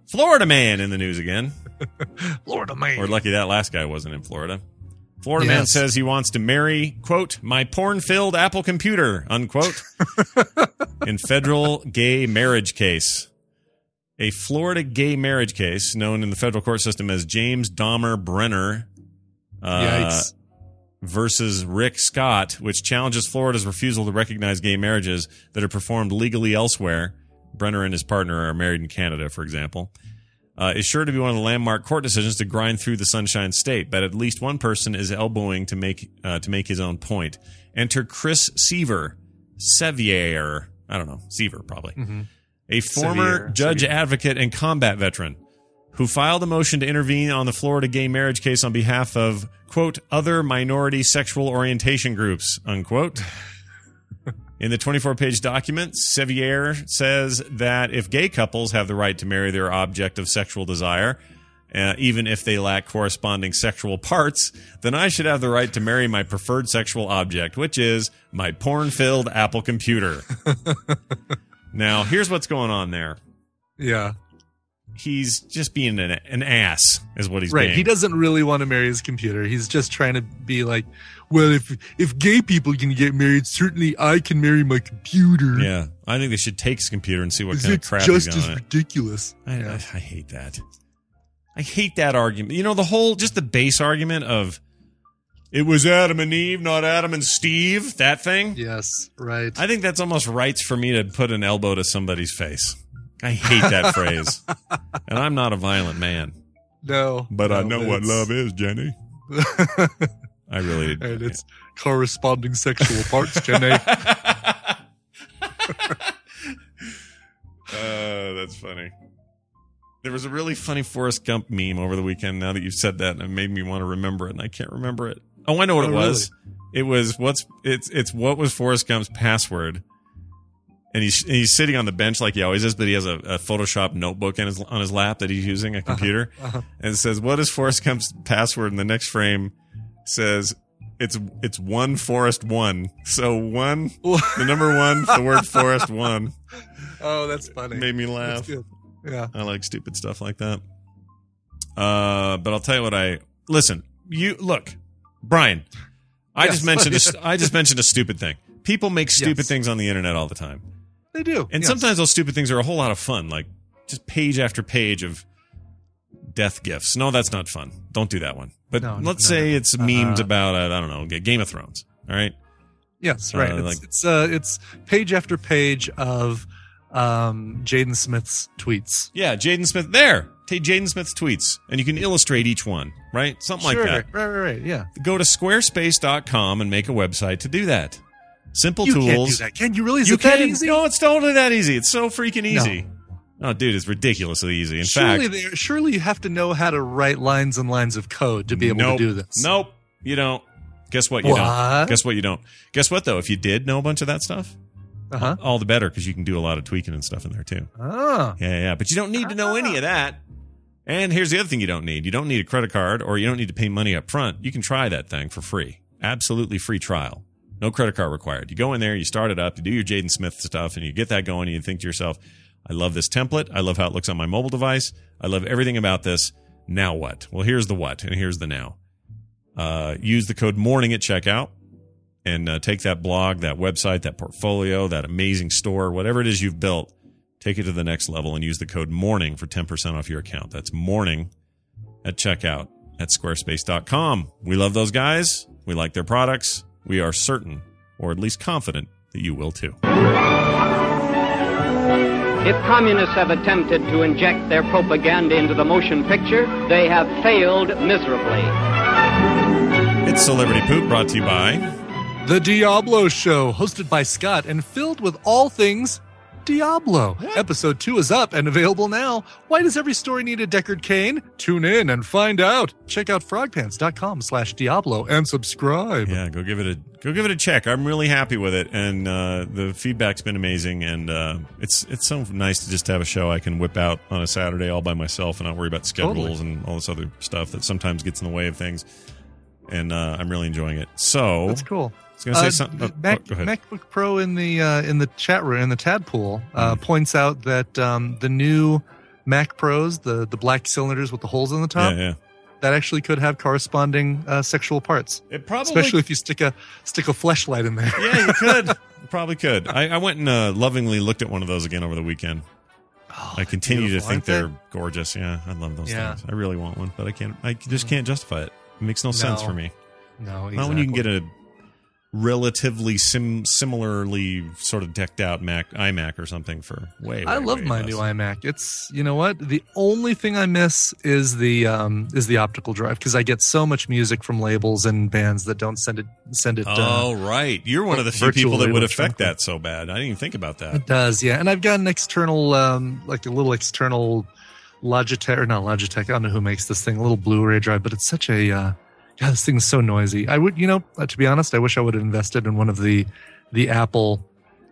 Florida man in the news again. Florida man. We're lucky that last guy wasn't in Florida. Florida man Yes. says he wants to marry, quote, my porn-filled Apple computer, unquote, in federal gay marriage case. A Florida gay marriage case known in the federal court system as James Dahmer Brenner uh, Yikes. versus Rick Scott, which challenges Florida's refusal to recognize gay marriages that are performed legally elsewhere. Brenner and his partner are married in Canada, for example. Uh, is sure to be one of the landmark court decisions to grind through the Sunshine State, but at least one person is elbowing to make uh, to make his own point. Enter Chris Seaver, Sevier, I don't know, Seaver probably, Mm-hmm. a former Sevier, judge Sevier. advocate and combat veteran who filed a motion to intervene on the Florida gay marriage case on behalf of, quote, other minority sexual orientation groups, unquote. In the twenty-four page document, Sevier says that if gay couples have the right to marry their object of sexual desire, uh, even if they lack corresponding sexual parts, then I should have the right to marry my preferred sexual object, which is my porn-filled Apple computer. Now, here's what's going on there. Yeah. He's just being an, an ass, is what he's Right. being. He doesn't really want to marry his computer. He's just trying to be like, well, if if gay people can get married, certainly I can marry my computer. Yeah, I think they should take his computer and see what 'Cause kind of it's crap just he's got as on it. ridiculous. I, Yeah. I, I hate that. I hate that argument. You know, the whole, just the base argument of it was Adam and Eve, not Adam and Steve, that thing. Yes, right. I think that's almost rights for me to put an elbow to somebody's face. I hate that phrase. And I'm not a violent man. No. But I no, know what it's- love is, Jenny. I really did. And it's corresponding sexual parts, Jenny. Uh, that's funny. There was a really funny Forrest Gump meme over the weekend. Now that you've said that, and it made me want to remember it, and I can't remember it. Oh, I know what Oh, it was. It was what's it's it's what was Forrest Gump's password? And he's and he's sitting on the bench like he always is, but he has a, a Photoshop notebook in his, on his lap that he's using, a computer, uh-huh. and it says, "What is Forrest Gump's password?" And the next frame says, "It's it's one Forrest one." So one, the number one, the word Forrest one. Oh, that's funny. Made me laugh. That's good. Yeah. I like stupid stuff like that. Uh, but I'll tell you what I listen. You look, Brian. I Yes. just mentioned a, I just mentioned a stupid thing. People make stupid Yes. things on the internet all the time, They do. and yes. sometimes those stupid things are a whole lot of fun. Like just page after page of death gifs. No, that's not fun. Don't do that one. But No, no, let's no, say no. it's memes Uh, about uh, I don't know, Game of Thrones. All right. Yes, right. Uh, it's like- it's, uh, it's page after page of um, Jaden Smith's tweets. Yeah, Jaden Smith. There, take Jaden Smith's tweets, and you can illustrate each one. Right, something Sure, like that. Right, right, right. Yeah. Go to squarespace dot com and make a website to do that. Simple You tools. can't do that. Can you really? Is You it that can. easy? No, it's totally that easy. It's so freaking easy. Oh, dude, it's ridiculously easy. In surely, fact, there- surely you have to know how to write lines and lines of code to be able nope, to do this. Nope, you don't. Guess what? You What? don't. Guess what? You don't. Guess what? Though, if you did know a bunch of that stuff, Uh-huh. all the better because you can do a lot of tweaking and stuff in there too. Ah. Yeah, yeah. But you don't need to know any of that. And here's the other thing you don't need. You don't need a credit card or you don't need to pay money up front. You can try that thing for free. Absolutely free trial. No credit card required. You go in there, you start it up, you do your Jaden Smith stuff, and you get that going, and you think to yourself, I love this template. I love how it looks on my mobile device. I love everything about this. Now what? Well, here's the what, and here's the now. Uh, use the code MORNING at checkout and uh, take that blog, that website, that portfolio, that amazing store, whatever it is you've built, take it to the next level and use the code MORNING for ten percent off your account. That's MORNING at checkout at squarespace dot com. We love those guys. We like their products. We are certain, or at least confident, that you will too. If communists have attempted to inject their propaganda into the motion picture, they have failed miserably. It's Celebrity Poop, brought to you by The Diablo Show, hosted by Scott and filled with all things Diablo. Episode two is up and available now. Why does every story need a Deckard Cain? Tune in and find out. Check out frogpants dot com slash Diablo and subscribe. Yeah, go give it a go give it a check. I'm really happy with it, and uh, the feedback's been amazing. And uh, it's it's so nice to just have a show I can whip out on a Saturday all by myself and not worry about schedules Totally. and all this other stuff that sometimes gets in the way of things. And uh, I'm really enjoying it. So That's cool. I was going to say Uh, something. Oh, Mac, oh, go ahead. MacBook Pro in the uh, in the chat room in the Tadpool uh, Mm. points out that um, the new Mac Pros, the the black cylinders with the holes in the top. Yeah, yeah. That actually could have corresponding uh, sexual parts. It probably, especially if you stick a stick a fleshlight in there. Yeah, you could. You probably could. I, I went and uh, lovingly looked at one of those again over the weekend. Oh, I continue to think they? they're gorgeous. Yeah, I love those Yeah. things. I really want one, but I can't. I just can't justify it. It makes no, sense for me. No, exactly. Not when you can get a relatively sim- similarly sort of decked out Mac iMac or something for way. way I love way my less. new iMac. It's, you know what? The only thing I miss is the um, is the optical drive, because I get so much music from labels and bands that don't send it send it. Oh, uh, right. You're one of the few people virtually that would affect electronically. that so bad. I didn't even think about that. It does, yeah. And I've got an external, um, like a little external Logitech, or not Logitech. I don't know who makes this thing, a little Blu-ray drive, but it's such a, uh, God, this thing's so noisy. I would, you know, uh, to be honest, I wish I would have invested in one of the, the Apple,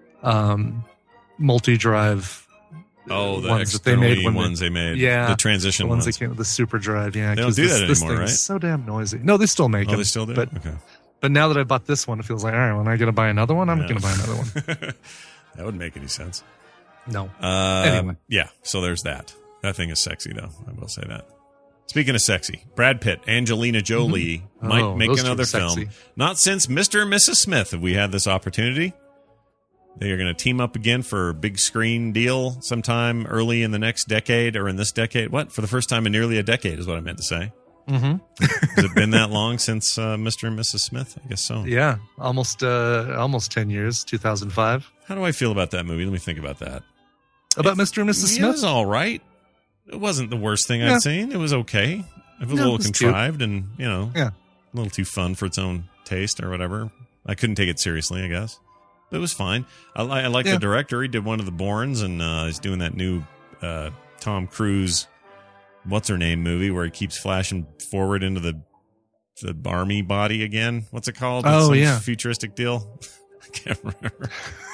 um, multi-drive. Oh, the ones that they made externally when ones they, they made. yeah, The transition the ones ones. that came with the Super Drive. Yeah, They don't 'cause do this, that this anymore, thing's right? so damn noisy. No, they still make Oh, them. they still do? But, Okay. but now that I bought this one, it feels like, all right, when I got to buy another one, I'm Yeah. going to buy another one. That wouldn't make any sense. No. Uh, Anyway. Yeah, so there's that. That thing is sexy, though. I will say that. Speaking of sexy, Brad Pitt, Angelina Jolie Mm-hmm. might Oh, make those two are another sexy. film. Not since Mister and Missus Smith have we had this opportunity. They are going to team up again for a big screen deal sometime early in the next decade or in this decade. What? For the first time in nearly a decade is what I meant to say. Mm-hmm. Has it been that long since uh, Mister and Missus Smith? I guess so. Yeah, almost uh, almost ten years, two thousand five. How do I feel about that movie? Let me think about that. About Mister and Missus It Smith? was all right. It wasn't the worst thing Yeah. I'd seen. It was okay. It was a No, little it was contrived and, you know, Yeah. a little too fun for its own taste or whatever. I couldn't take it seriously, I guess. But it was fine. I, li- I like Yeah. the director. He did one of the Bournes, and uh, he's doing that new uh, Tom Cruise, what's her name movie, where he keeps flashing forward into the the army body again. What's it called? It's Oh, some yeah. futuristic deal. I can't remember.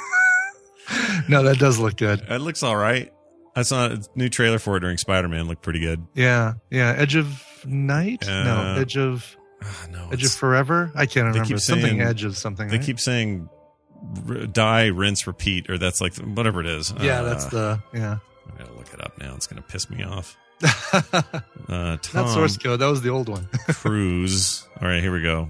No, that does look good. It looks all right. I saw a new trailer for it during Spider-Man. Looked pretty good. Yeah, yeah. Edge of Night? Uh, no, Edge of no, Edge of it's- Forever? I can't They remember. keep Something saying- Edge of something. They right? keep saying r- die, rinse, repeat, or that's like whatever it is. Yeah, Uh, that's the yeah. I gotta look it up now. It's gonna piss me off. Uh, Tom Not source code. That was the old one. Cruise. All right, here we go.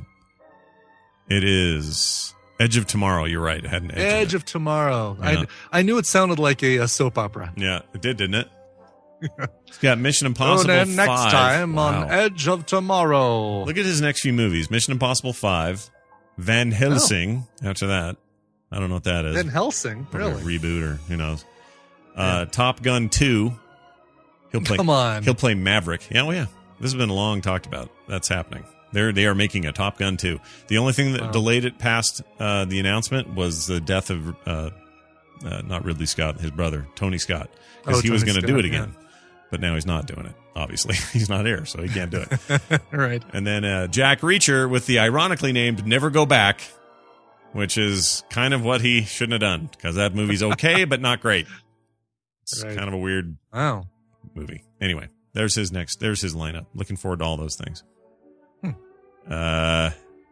It is Edge of Tomorrow. You're right. It had an edge. in Edge it. of Tomorrow. Yeah. I I knew it sounded like a, a soap opera. Yeah, it did, didn't it? It's got Mission Impossible Tune in next five. time Wow. on Edge of Tomorrow. Look at his next few movies: Mission Impossible five, Van Helsing. After that, I don't know what that is. Van Helsing, Probably a really? reboot or who knows. Uh, Top Gun two. He'll play. Come on. He'll play Maverick. Yeah, well, yeah. This has been long talked about. That's happening. They're they are making a Top Gun two. The only thing that Wow. delayed it past uh, the announcement was the death of uh, uh, not Ridley Scott, his brother Tony Scott, because Oh, he was Tony going to do Scott, it again. But now he's not doing it. Obviously, he's not here, so he can't do it. Right. And then uh, Jack Reacher with the ironically named "Never Go Back," which is kind of what he shouldn't have done, because that movie's okay but not great. It's Right. kind of a weird Wow. movie. Anyway, there's his next. There's his lineup. Looking forward to all those things. Hmm. Uh,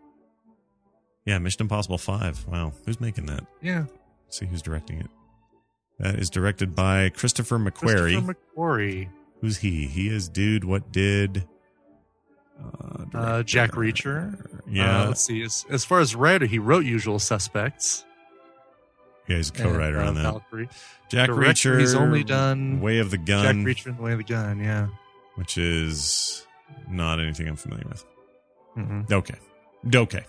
yeah, Mission Impossible five. Wow, who's making that? Yeah. Let's see who's directing it. That is directed by Christopher McQuarrie. Christopher McQuarrie. Who's he? He is dude. What did? Uh, Uh, Jack Reacher. Yeah. Uh, let's see. As, as far as writer, he wrote Usual Suspects. Yeah, he's a co-writer and, uh, on that. Valkyrie. Jack Director, Reacher. He's only done Way of the Gun. Jack Reacher and the Way of the Gun. Yeah. Which is not anything I'm familiar with. Mm-mm. Okay. Okay.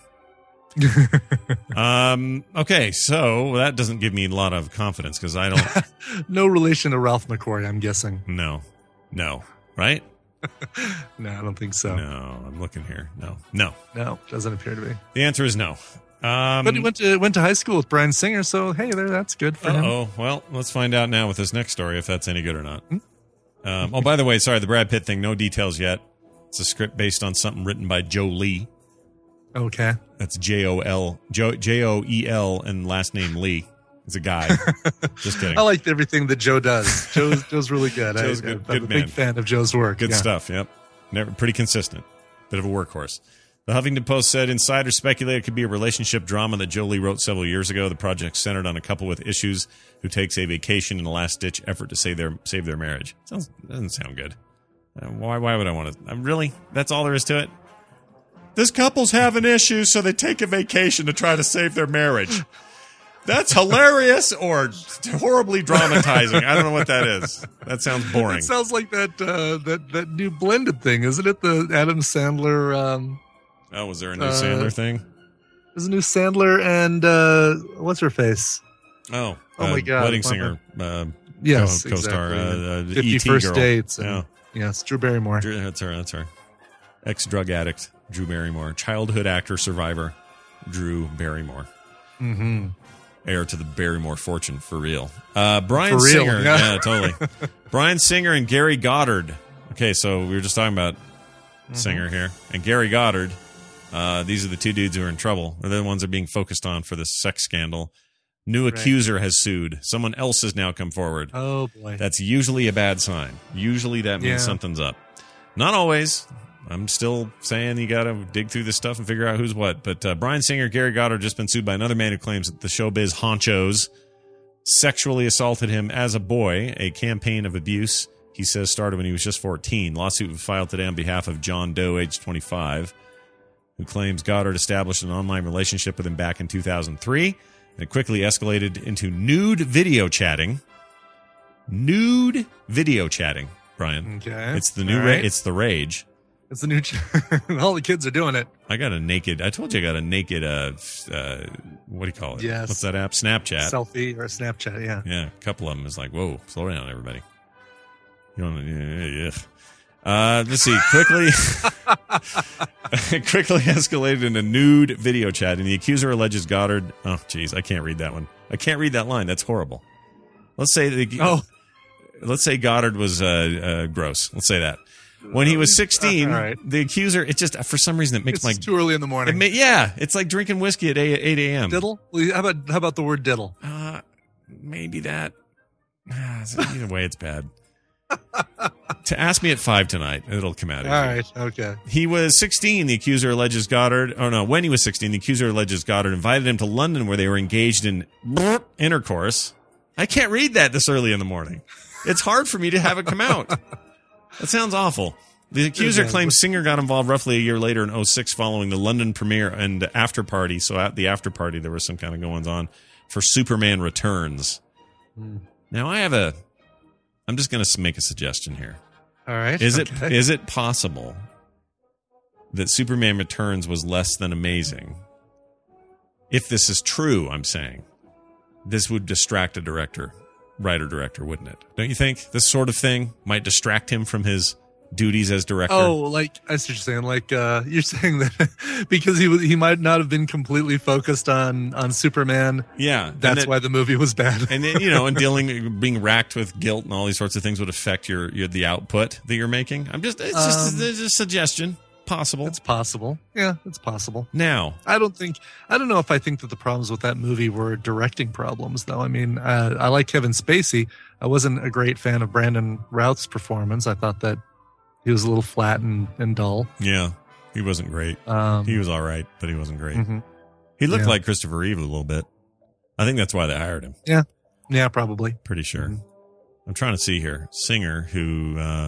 um. Okay. So that doesn't give me a lot of confidence because I don't. No relation to Ralph McQuarrie, I'm guessing. No. No. Right? No, I don't think so. No. I'm looking here. No. No. No, doesn't appear to be. The answer is no. Um, But he went to went to high school with Bryan Singer, so hey, there, that's good for him. Oh well, let's find out now with this next story if that's any good or not. Um, oh, by the way, sorry, the Brad Pitt thing. No details yet. It's a script based on something written by Joe Lee. Okay. That's J O L J O E L and last name Lee. He's a guy. Just kidding. I liked everything that Joe does. Joe's Joe's really good. Joe's I, good- I'm good a man. big fan of Joe's work. Good yeah. stuff. Yep. Never pretty consistent. Bit of a workhorse. The Huffington Post said insiders speculate it could be a relationship drama that Jolie wrote several years ago. The project centered on a couple with issues who takes a vacation in a last-ditch effort to save their save their marriage. Sounds doesn't sound good. Uh, why why would I want to? Uh, really? That's all there is to it? This couple's having issues, so they take a vacation to try to save their marriage. That's hilarious or horribly dramatizing. I don't know what that is. That sounds boring. It sounds like that uh, that that new blended thing, isn't it? The Adam Sandler. Um, oh, was there a new uh, Sandler thing? There's a new Sandler and uh, what's her face? Oh, oh uh, my God! Wedding Singer. Uh, yes, co- co-star. exactly. Uh, uh, Fifty E T First girl. Dates. And, Yeah. Yes, Drew Barrymore. Drew, that's her. That's her. Ex-drug addict Drew Barrymore, childhood actor survivor Drew Barrymore. Mm-hmm. Heir to the Barrymore fortune, for real. Uh, Brian For real, Singer. yeah. Yeah, totally. Brian Singer and Gary Goddard. Okay, so we were just talking about Mm-hmm. Singer here. And Gary Goddard, uh, these are the two dudes who are in trouble. They're the ones that are being focused on for this sex scandal. New Right. accuser has sued. Someone else has now come forward. Oh, boy. That's usually a bad sign. Usually that means Yeah. something's up. Not always. I'm still saying you got to dig through this stuff and figure out who's what. But uh, Brian Singer, Gary Goddard just been sued by another man who claims that the showbiz honchos sexually assaulted him as a boy. A campaign of abuse, he says, started when he was just fourteen. Lawsuit was filed today on behalf of John Doe, age twenty-five, who claims Goddard established an online relationship with him back in two thousand three. And it quickly escalated into nude video chatting. Nude video chatting, Brian. Okay. It's the new. All Ra- right. it's the rage. It's the new. Ch- All the kids are doing it. I got a naked. I told you I got a naked. Uh, uh, what do you call it? Yes. What's that app? Snapchat. Selfie or Snapchat, yeah. Yeah, a couple of them is like, whoa, slow down, everybody. You don't. Yeah, yeah. Uh, let's see. Quickly, quickly escalated into nude video chat, and the accuser alleges Goddard. Oh, jeez, I can't read that one. I can't read that line. That's horrible. Let's say the. Oh. Let's say Goddard was uh, uh, gross. Let's say that. When he was sixteen, All right. the accuser, it just, for some reason, it makes It's my. too early in the morning. It ma- yeah, it's like drinking whiskey at eight a.m. Diddle? Well, how about how about the word diddle? Uh, maybe that. Ah, either way, it's bad. To ask me at five tonight, it'll come out. All right, okay. He was sixteen. The accuser alleges Goddard. Oh no, when he was sixteen, the accuser alleges Goddard invited him to London, where they were engaged in intercourse. I can't read that this early in the morning. It's hard for me to have it come out. That sounds awful. The accuser claims Singer got involved roughly a year later in oh six following the London premiere and after party. So at the after party, there was some kind of goings on for Superman Returns. Hmm. Now I have a, I'm just going to make a suggestion here. All right. Is okay. it is it possible that Superman Returns was less than amazing? If this is true, I'm saying, this would distract a director, writer-director, wouldn't it? Don't you think? This sort of thing might distract him from his duties as director. Oh, like I see what you're saying. Like uh, you're saying that because he was, he might not have been completely focused on on Superman. Yeah, that's that, why the movie was bad. And then you know, and dealing, being racked with guilt and all these sorts of things would affect your, your the output that you're making. I'm just it's just Um, it's a suggestion. Possible. It's possible. Yeah, it's possible. Now, I don't think I don't know if I think that the problems with that movie were directing problems, though. I mean, uh, I like Kevin Spacey. I wasn't a great fan of Brandon Routh's performance. I thought that he was a little flat and, and dull. Yeah, he wasn't great. Um, he was all right, but he wasn't great. Mm-hmm. He looked Yeah. like Christopher Reeve a little bit. I think that's why they hired him. Yeah, yeah, probably. Pretty sure. Mhm. I'm trying to see here. Singer, who uh,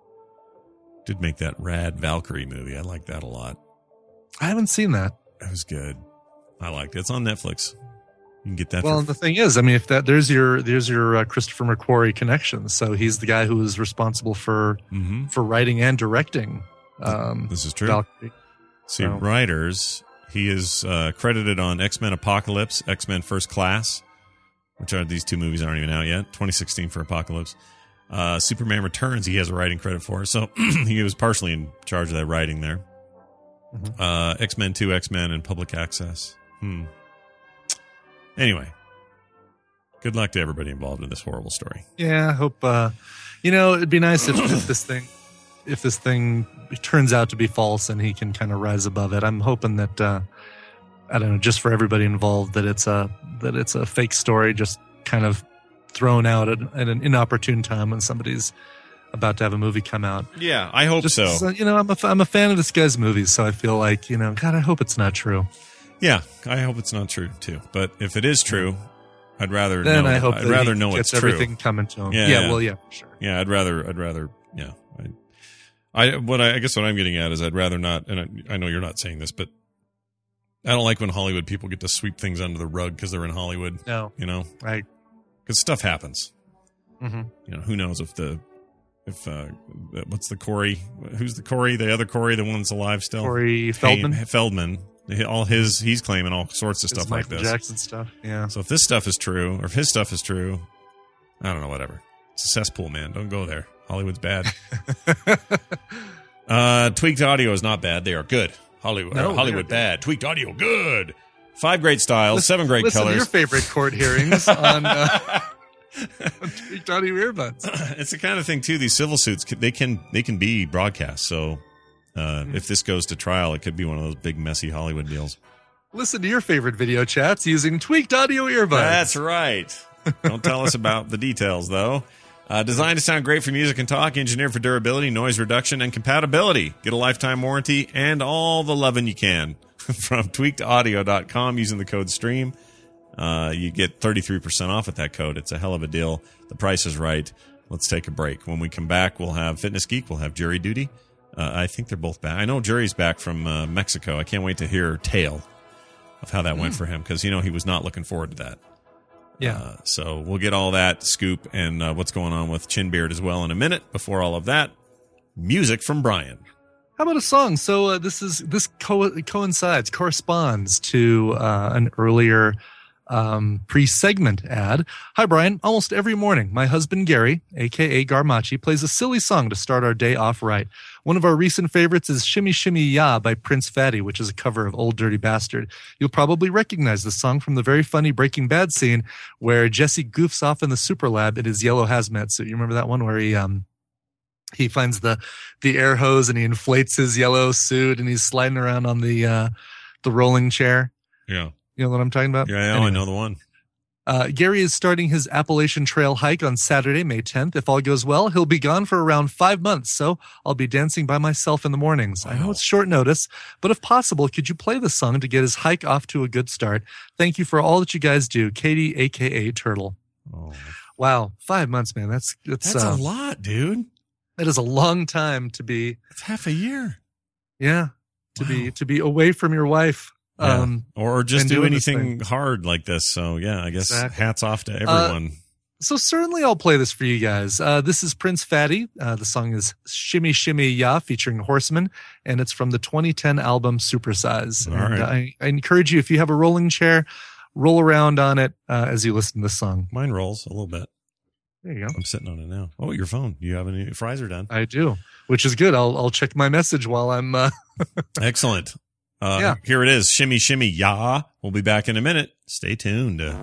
did make that rad Valkyrie movie. I like that a lot. I haven't seen that. It was good. I liked it. It's on Netflix. You can get that. Well, for the thing is, I mean, if that there's your there's your uh, Christopher McQuarrie connection. So he's the guy who was responsible for Mhm. for writing and directing. Um, This is true. Valkyrie. See, So- writers, he is uh, credited on X-Men Apocalypse, X-Men First Class, which are these two movies aren't even out yet. twenty sixteen for Apocalypse. Uh, Superman Returns, he has a writing credit for. So he was partially in charge of that writing there. Mhm. Uh, X-Men two, X-Men, and Public Access. Hmm. Anyway, good luck to everybody involved in this horrible story. Yeah, I hope. Uh, you know, it'd be nice if, if this thing, if this thing turns out to be false and he can kind of rise above it. I'm hoping that uh, I don't know, just for everybody involved, that it's a that it's a fake story, just kind of thrown out at, at an inopportune time when somebody's about to have a movie come out. Yeah, I hope Just, so. so, You know, I'm a, I'm a fan of this guy's movies, so I feel like, you know, God, I hope it's not true. Yeah, I hope it's not true too. But if it is true, I'd rather Then know. I hope I'd that rather he know gets it's true. everything coming to him. Yeah, Yeah, yeah. well, yeah, for sure. Yeah, I'd rather. I'd rather. Yeah. I, I what I, I guess what I'm getting at is I'd rather not. And I, I know you're not saying this, but I don't like when Hollywood people get to sweep things under the rug because they're in Hollywood. No, you know, right? Because stuff happens. Mm-hmm. You know, who knows if the if uh, what's the Corey? Who's the Corey? The other Corey, the one that's alive still? Corey Feldman. Hey, Feldman. All his, he's claiming all sorts of His stuff Michael like this. Jackson stuff. Yeah. So if this stuff is true, or if his stuff is true, I don't know. Whatever. It's a cesspool, man. Don't go there. Hollywood's bad. uh, Tweaked Audio is not bad. They are good. Hollywood, No, Hollywood they're bad. Tweaked Audio good. Five great styles, Listen- seven great listen colors. to your favorite court hearings on, uh, on Tweaked Audio earbuds. It's the kind of thing too. These civil suits, they can they can be broadcast. So uh, Mm-hmm. if this goes to trial, it could be one of those big messy Hollywood deals. Listen to your favorite video chats using Tweaked Audio earbuds. That's right. Don't tell us about the details, though. Uh, designed to sound great for music and talk, engineered for durability, noise reduction, and compatibility. Get a lifetime warranty and all the loving you can from tweaked audio dot com using the code STREAM. Uh, you get thirty-three percent off with that code. It's a hell of a deal. The price is right. Let's take a break. When we come back, we'll have Fitness Geek. We'll have Jury Duty. Uh, I think they're both back. I know Jury's back from uh, Mexico. I can't wait to hear tale of how that mm. went for him because, you know, he was not looking forward to that. Yeah. Uh, so we'll get all that scoop and uh, what's going on with Chinbeard as well in a minute. Before all of that, music from Brian. How about a song? So uh, this is this co- coincides, corresponds to uh, an earlier um, pre-segment ad. Hi, Brian. Almost every morning, my husband Gary, aka Garmachi, plays a silly song to start our day off right. One of our recent favorites is Shimmy Shimmy Ya by Prince Fatty, which is a cover of Old Dirty Bastard. You'll probably recognize the song from the very funny Breaking Bad scene where Jesse goofs off in the super lab in his yellow hazmat suit. You remember that one where he um he finds the the air hose and he inflates his yellow suit and he's sliding around on the uh the rolling chair? Yeah. You know what I'm talking about? Yeah, I know, anyway. I know the one. Uh, Gary is starting his Appalachian Trail hike on Saturday, May tenth. If all goes well, he'll be gone for around five months, so I'll be dancing by myself in the mornings. Wow. I know it's short notice, but if possible, could you play the song to get his hike off to a good start? Thank you for all that you guys do. Katie, a k a. Turtle. Oh. Wow, five months, man. That's that's, that's uh, a lot, dude. That is a long time to be. It's half a year. Yeah, to wow. be to be away from your wife. Yeah. Um, or just do anything hard like this. So yeah, I guess exactly. hats off to everyone. Uh, so certainly I'll play this for you guys. Uh, this is Prince Fatty. Uh, the song is Shimmy Shimmy Ya featuring Horseman, and it's from the twenty ten album Supersize. All and right. I, I encourage you, if you have a rolling chair, roll around on it uh, as you listen to this song. Mine rolls a little bit. There you go. I'm sitting on it now. Oh, your phone. You have any fries are done. I do, which is good. I'll I'll check my message while I'm. Uh... Excellent. Uh, yeah. Here it is. Shimmy, shimmy, ya. We'll be back in a minute. Stay tuned. Shimmy,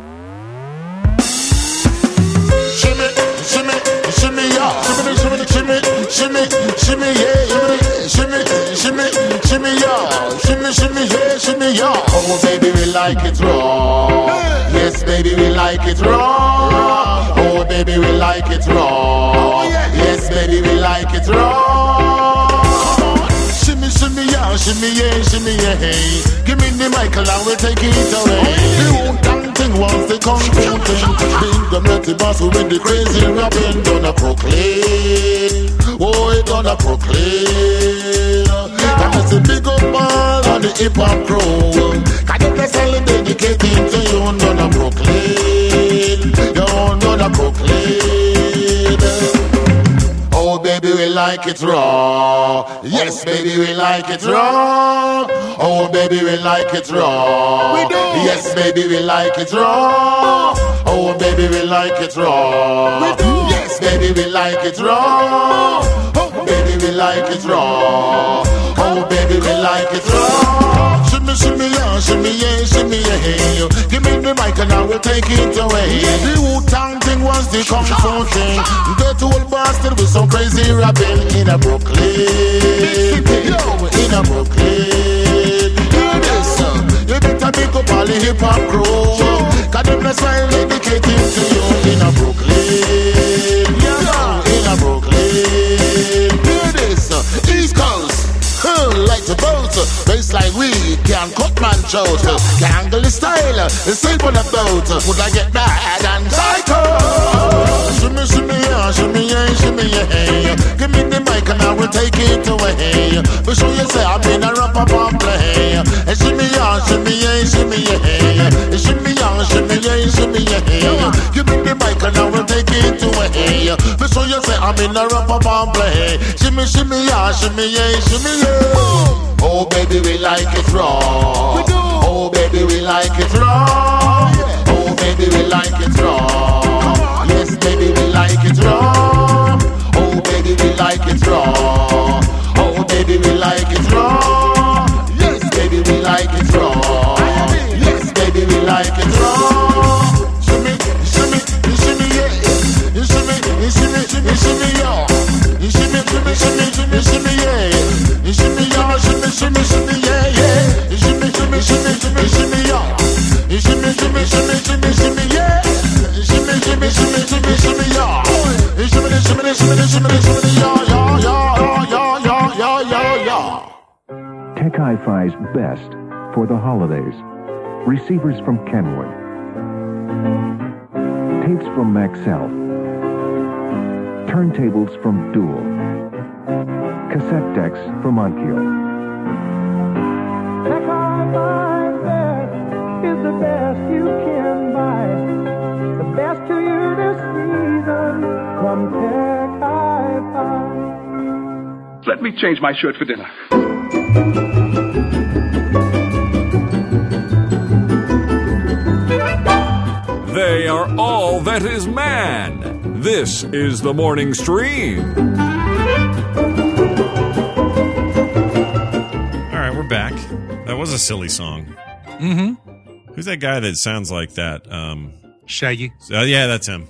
shimmy, shimmy, ya. Shimmy, shimmy, shimmy, shimmy, shimmy, yeah. Shimmy, shimmy, shimmy, ya. Shimmy, shimmy, yeah, shimmy, ya. Oh, baby, we like it raw. Yes, baby, we like it raw. Oh, baby, we like it raw. Yes, baby, we like it raw. Shimmy, shimmy, yeah, shimmy, yeah, shimmy, yeah, hey. Give me the mic and we'll take it away. The whole damn thing was the kung fu thing. Being the mighty boss with the crazy rapping, gonna proclaim. Oh, it gonna proclaim. That's a big up ball on the hip hop crew. Cause if they're selling dedicated to you, gonna proclaim. You're gonna proclaim. Oh, baby, we like it raw. Yes, baby, we like it raw. Oh, baby, we like it raw. We do. Yes, baby, we like it raw. Oh, baby, we like it raw. We do. Yes, baby, we like it raw. Oh, baby, we like it raw. Oh, baby, we like it raw. Shimmy, shimmy, yeah, shimmy, yeah, shimmy, yeah, hey. Give me the mic and I will take it away. The Wu-Tang thing was the kung fu thing. Dirty old bastard with some crazy rapping in a Brooklyn. Yo, in a Brooklyn. Hear this, uh, you better pick up all the hip-hop crew. Cause them the smile dedicated to you in a Brooklyn. Yeah, in a Brooklyn. my weed can cut man throat. Gangle the style, the sleep on the boat. Would I get mad and psycho? Shimmy, shimmy, yeah, shimmy, yeah, shimmy, yeah. Give me the mic and I will take it away. For sure you say I've been a rapper bomb play. Shimmy, yeah, shimmy, yeah, shimmy, yeah. Shimmy, yeah, shimmy, yeah, shimmy, yeah. Give me the mic and I will take it away. For sure you say I'm in a rapper bomb play. Shimmy, shimmy, yeah, shimmy, yeah, shimmy, yeah. Oh baby, we like it raw. We do. Oh baby, we like it raw. Yeah. Oh baby, we like it raw. Yes, baby, we like it raw. Oh baby, we like it raw. Oh baby, we like it raw. Yes, baby, we like it raw. Yes, baby, we like it raw. Shimmy, shimmy, shimmy, yeah. Shimmy, shimmy, shimmy, shimmy, yeah. Shimmy, shimmy, shimmy, shimmy, shimmy, yeah. Shimmy, yeah, shimmy, shimmy, shimmy, yeah, yeah. Shimmy, shimmy, shimmy, shimmy, shimmy, yeah. Shimmy, shimmy, shimmy, shimmy, shimmy, yeah. Shimmy, shimmy, shimmy, shimmy, shimmy, yeah. Shimmy, shimmy, shimmy, shimmy, shimmy, yeah, yeah, yeah, yeah, yeah, yeah, yeah, yeah. Tech Hi-Fi's best for the holidays. Receivers from Kenwood. Tapes from Maxell. Turntables from Dual. Cassette decks from Onkyo. Tech Hi-Fi's best is the best you can buy. The best to you this season from Tech Hi-Fi. Let me change my shirt for dinner. They are all that is man. This is the Morning Stream. All right, we're back. That was a silly song. Mm-hmm. Who's that guy that sounds like that? Um, Shaggy. Uh, yeah, that's him.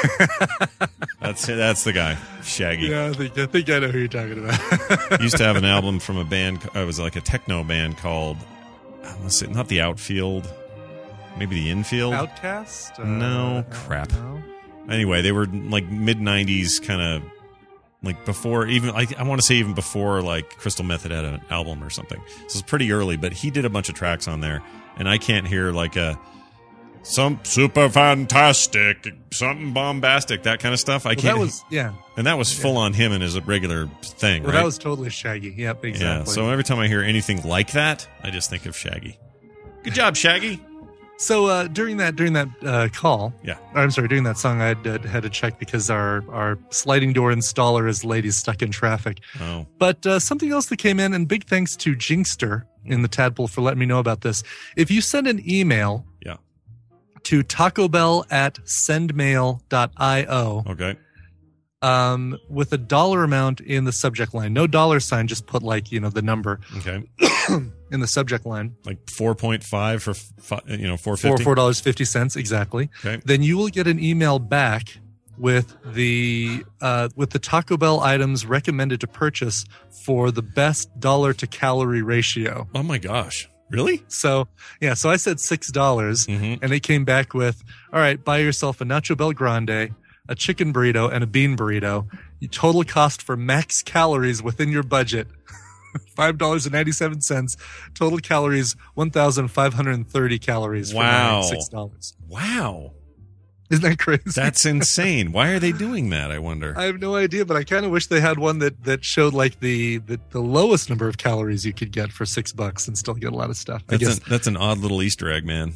that's that's the guy, Shaggy. Yeah, I think, I think I know who you're talking about. Used to have an album from a band. It was like a techno band called, let's see, not the Outfield, maybe the Infield. Outcast? Uh, no, crap. No. Anyway, they were like mid nineties, kind of like before even like I want to say even before like Crystal Method had an album or something. So it's pretty early, but he did a bunch of tracks on there, and I can't hear like a some super fantastic, something bombastic, that kind of stuff. I well, can't. That was yeah, and that was full yeah. on him and his regular thing. Well, right? That was totally Shaggy. Yep, exactly. Yeah. So every time I hear anything like that, I just think of Shaggy. Good job, Shaggy. So uh, during that during that uh, call, yeah, I'm sorry, during that song, I had, uh, had to check because our our sliding door installer is ladies stuck in traffic. Oh, but uh, something else that came in, and big thanks to Jinkster in the Tadpole for letting me know about this. If you send an email, yeah, to Taco Bell at sendmail dot io, okay, um, with a dollar amount in the subject line, no dollar sign, just put like you know the number, okay. in the subject line, like four point five for five, you know four fifty, four dollars fifty cents exactly. Okay. Then you will get an email back with the uh, with the Taco Bell items recommended to purchase for the best dollar to calorie ratio. Oh my gosh, really? So yeah, so I said six dollars, mm-hmm. and they came back with, all right, buy yourself a Nacho Bel Grande, a chicken burrito, and a bean burrito. Your total cost for max calories within your budget. five dollars and ninety-seven cents. Total calories, one thousand five hundred thirty calories. Wow. For six dollars. Wow. Isn't that crazy? That's insane. Why are they doing that, I wonder? I have no idea, but I kind of wish they had one that, that showed like the, the, the lowest number of calories you could get for six bucks and still get a lot of stuff. I That's, guess. an, that's an odd little Easter egg, man.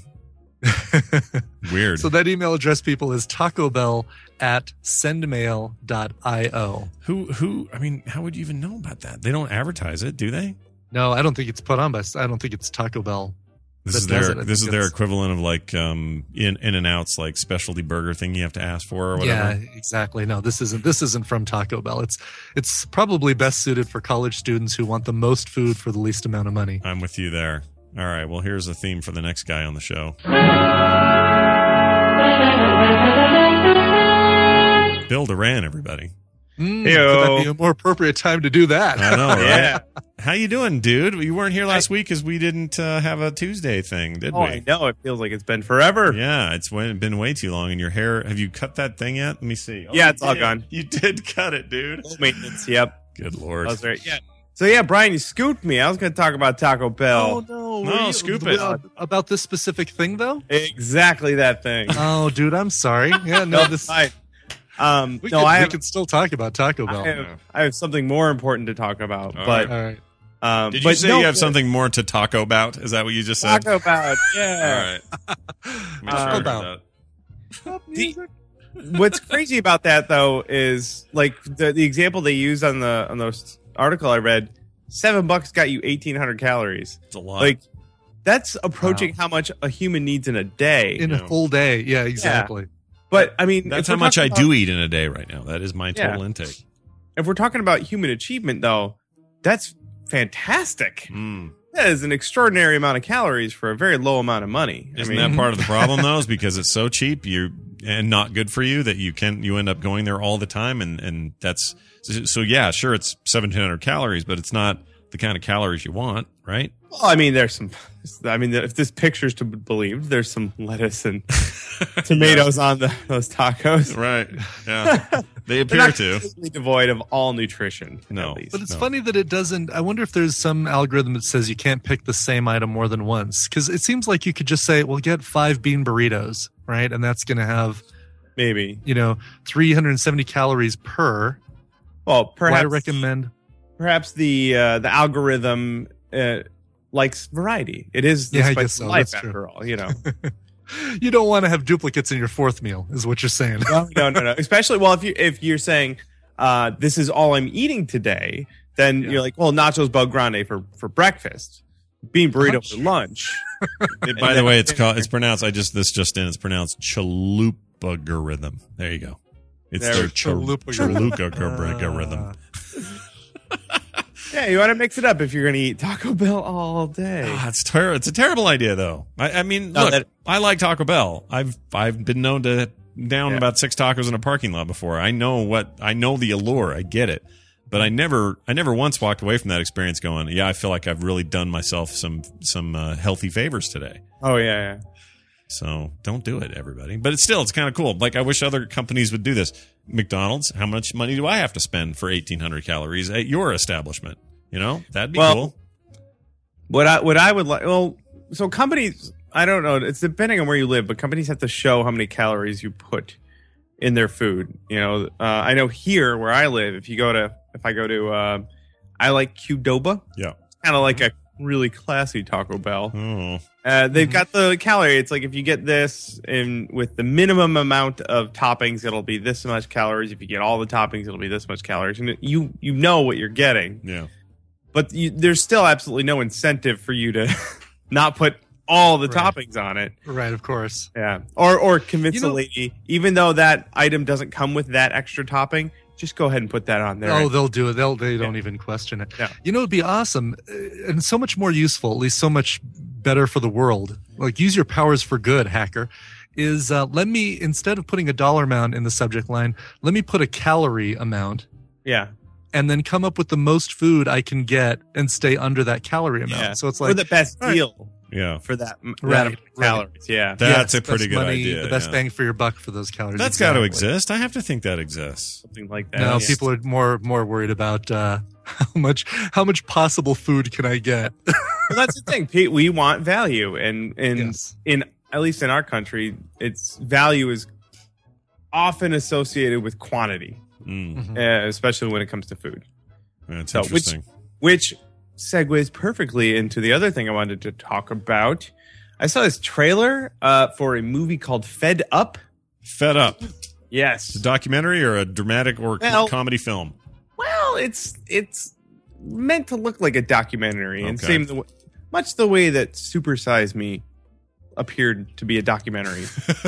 Weird. So that email address, people, is Taco Bell at sendmail dot io. Who, who, I mean, how would you even know about that? They don't advertise it, do they? No, I don't think it's put on by, I don't think it's Taco Bell. This is their, this is their equivalent of like, um, in, in and outs, like specialty burger thing you have to ask for or whatever. Yeah, exactly. No, this isn't, this isn't from Taco Bell. It's, it's probably best suited for college students who want the most food for the least amount of money. I'm with you there. All right. Well, here's a theme for the next guy on the show. Bill Duran, everybody. Mm, could that be a more appropriate time to do that? I know, right? Yeah. How you doing, dude? You weren't here last I, week because we didn't uh, have a Tuesday thing, did oh, we? I know. It feels like it's been forever. Yeah, it's been way too long. And your hair, have you cut that thing yet? Let me see. Oh, yeah, it's did. all gone. You did cut it, dude. Low maintenance, yep. Good Lord. That was right. Yeah. So yeah, Brian, you scooped me. I was going to talk about Taco Bell. Oh no, No, you- scoop it. uh, About this specific thing, though. Exactly that thing. Oh, dude, I'm sorry. Yeah, no, this. I, um, We, no, could, I we have, could still talk about Taco Bell. I have, I have something more important to talk about. All but All right. um, Did you but say no, you have something more to taco about? Is that what you just said? Taco Bell? All Yeah. right. Make sure I Uh, heard about- that. The- what's crazy about that though is like the the example they used on the on the article I read. Seven bucks got you eighteen hundred calories. It's a lot. Like that's approaching Wow. how much a human needs in a day. In a full day. Yeah, exactly. But I mean, That's if how we're much I talking do about- eat in a day right now. That is my total Yeah. intake. If we're talking about human achievement, though, that's fantastic. Mm. That is an extraordinary amount of calories for a very low amount of money. Isn't I mean, that part of the problem though? Is because it's so cheap, you and not good for you that you can you end up going there all the time, and and that's so yeah, sure, it's seventeen hundred calories, but it's not the kind of calories you want, right? well, I mean, there's some. I mean, if this picture's to be believed, there's some lettuce and tomatoes on the, those tacos. Right? Yeah, they They're appear not to. completely devoid of all nutrition. No. at least. But it's No. funny that it doesn't. I wonder if there's some algorithm that says you can't pick the same item more than once. Because it seems like you could just say, well, get five bean burritos, right? And that's going to have, maybe. you know, three hundred seventy calories per. Well, perhaps Why recommend? perhaps the uh, the algorithm uh, likes variety. It is the Yeah, I spice guess so. of life That's true. after all. You know. You don't want to have duplicates in your fourth meal, is what you're saying. no, no, no, no. Especially well, if you if you're saying uh, this is all I'm eating today, then Yeah. you're like, well, nachos bel grande for for breakfast, bean burrito for lunch. It- by the way, it's called. It's pronounced. I just this just in. It's pronounced chalupagorithm. There you go. It's There their we go. chalupagorithm. Yeah, you want to mix it up if you're going to eat Taco Bell all day. Ah, it's ter- It's a terrible idea, though. I, I mean, No, look, that- I like Taco Bell. I've I've been known to down Yeah. about six tacos in a parking lot before. I know what I know the allure. I get it, but I never I never once walked away from that experience going, yeah, I feel like I've really done myself some some uh, healthy favors today. Oh yeah, yeah. So don't do it, everybody. But it's still it's kind of cool. Like I wish other companies would do this. McDonald's, how much money do I have to spend for eighteen hundred calories at your establishment? You know, that'd be Well, cool. What I what I would like, well, so companies, I don't know, it's depending on where you live, but companies have to show how many calories you put in their food. You know, uh, I know here where I live, if you go to, if I go to, uh, I like Qdoba, Yeah. kind of like a really classy Taco Bell. Oh. Uh, they've got the calorie. It's like if you get this in with the minimum amount of toppings, it'll be this much calories. If you get all the toppings, it'll be this much calories. And you you know what you're getting. Yeah. But you, there's still absolutely no incentive for you to not put all the Right. toppings on it. Right, of course. Yeah. Or or convince You know- a lady, even though that item doesn't come with that extra topping, just go ahead and put that on there. Oh, they'll do it. They'll they don't even question it. Yeah. You know, it'd be awesome uh, and so much more useful, at least so much better for the world. Like use your powers for good, hacker. Is uh, let me instead of putting a dollar amount in the subject line, let me put a calorie amount, yeah. and then come up with the most food I can get and stay under that calorie amount. Yeah. So it's or like the best all right. deal Yeah. for that, that Right, amount of right. calories. Yeah. That's Yes, a pretty best good money, idea. The best yeah. bang for your buck for those calories. That's got to Exactly. exist. I have to think that exists. Something like that. No, Yeah. people are more more worried about uh, how much how much possible food can I get. Well, that's the thing. Pete, we want value, and and Yes. in at least in our country, its value is often associated with quantity, Mm. uh, especially when it comes to food. That's So, which interesting. which segues perfectly into the other thing I wanted to talk about. I saw this trailer uh, for a movie called Fed Up. Fed Up. Yes. A documentary or a dramatic or Well- comedy film? Well, it's it's meant to look like a documentary, and Okay. same the, w- much the way that Super Size Me appeared to be a documentary.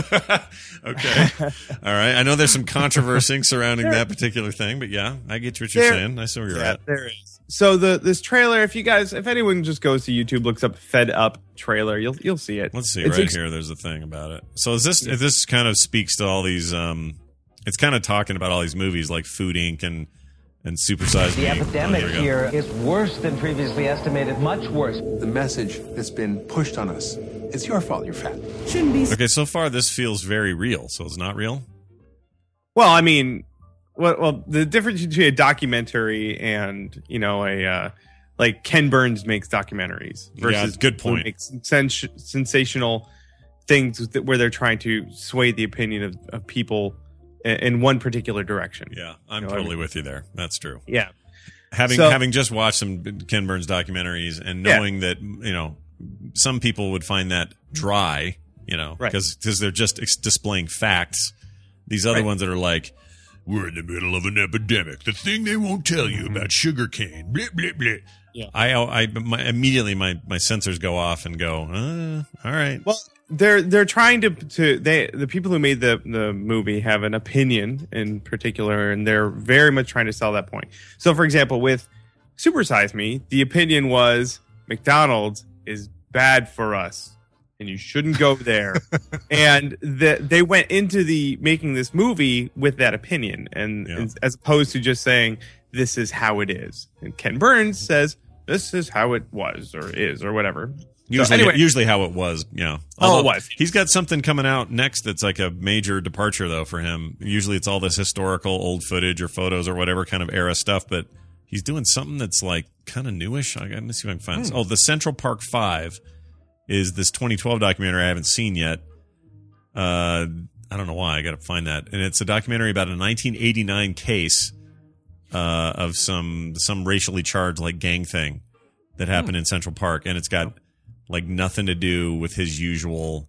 Okay. All right. I know there's some controversy surrounding that particular thing, but yeah, I get what you're There- saying. I see where you're Yeah, at. there is. So the this trailer, if you guys, if anyone just goes to YouTube, looks up "Fed Up" trailer, you'll you'll see it. Let's see It's right ex- here. There's a thing about it. So is this if this kind of speaks to all these? Um, it's kind of talking about all these movies like Food Incorporated and and Super Size Me. The Oh, epidemic here we go. here is worse than previously estimated, much worse. The message that's been pushed on us. It's your fault you're fat. Okay, so far this feels very real. So it's not real. Well, I mean, well, well, the difference between a documentary and you know a uh, like Ken Burns makes documentaries versus yeah, good point. Makes sens- sensational things that, where they're trying to sway the opinion of, of people in, in one particular direction. Yeah, I'm you know totally I mean? with you there. That's true. Yeah. Having So- having just watched some Ken Burns documentaries and Yeah. knowing that, you know, some people would find that dry, you know, Right. because they're just ex- displaying facts. These other Right. ones that are like, we're in the middle of an epidemic. The thing they won't tell you about sugar cane. Blah, blah, blah. Yeah. I, I my, immediately my, my sensors go off and go, uh, all right. Well, they're they're trying to to they the people who made the the movie have an opinion in particular, and they're very much trying to sell that point. So, for example, with Super Size Me, the opinion was McDonald's is bad for us, and you shouldn't go there. And the, they went into the making this movie with that opinion, and, Yeah. and as opposed to just saying this is how it is. And Ken Burns says this is how it was or is or whatever. Usually, So anyway, usually how it was, yeah. Oh, it Although was. He's got something coming out next that's like a major departure, though, for him. Usually it's all this historical old footage or photos or whatever kind of era stuff, but he's doing something that's like kind of newish. I gotta see if I can find this. Hmm. Oh, the Central Park Five is this twenty twelve documentary I haven't seen yet. Uh, I don't know why. I got to find that. And it's a documentary about a nineteen eighty-nine case uh, of some some racially charged like gang thing that happened Hmm. in Central Park, and it's got like nothing to do with his usual.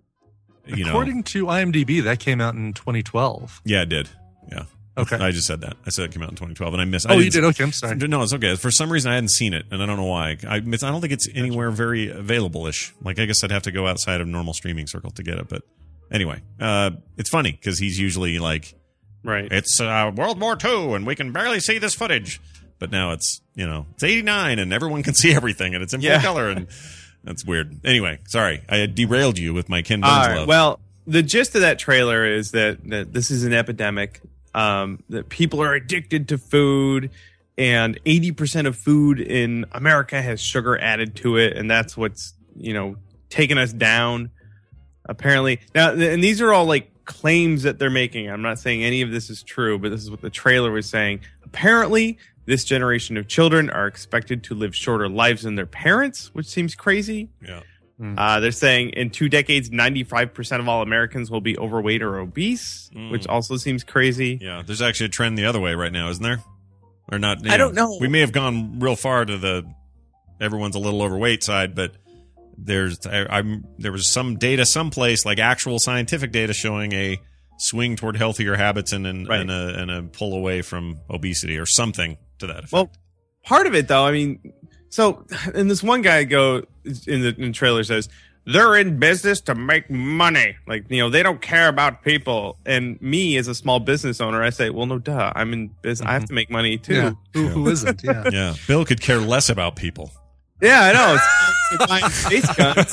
You According know, to IMDb, that came out in twenty twelve. yeah, it did. Yeah. Okay. I just said that. I said it came out in twenty twelve, and I missed. Oh, I you didn't- did? Okay, I'm sorry. No, it's okay. For some reason, I hadn't seen it, and I don't know why. I, it's, I don't think it's anywhere very available-ish. Like, I guess I'd have to go outside of normal streaming circle to get it. But anyway, uh, it's funny because he's usually like, right? It's uh, World War Two, and we can barely see this footage. But now it's you know it's eighty-nine, and everyone can see everything, and it's in full Yeah. color, and that's weird. Anyway, sorry, I had derailed you with my Ken Burns All right. love. Well, the gist of that trailer is that, that this is an epidemic, um, that people are addicted to food, and eighty percent of food in America has sugar added to it, and that's what's, you know, taking us down, apparently. Now, th- and these are all like claims that they're making. I'm not saying any of this is true, but this is what the trailer was saying. Apparently, this generation of children are expected to live shorter lives than their parents, which seems crazy. Yeah. Uh, they're saying in two decades, ninety-five percent of all Americans will be overweight or obese, Mm. which also seems crazy. Yeah, there's actually a trend the other way right now, isn't there? Or not? you I don't know. We may have gone real far to the everyone's a little overweight side, but there's I, I'm there was some data someplace, like actual scientific data, showing a swing toward healthier habits and and, Right. and, a, and a pull away from obesity or something to that effect. Well, part of it, though, I mean, so, and this one guy go in the, in the trailer says, they're in business to make money. Like, you know, they don't care about people. And me, as a small business owner, I say, well, no, duh. I'm in business. I have to make money, too. Yeah. Who, who isn't? Yeah. yeah, Bill could care less about people. Yeah, I know. It's, it's buying space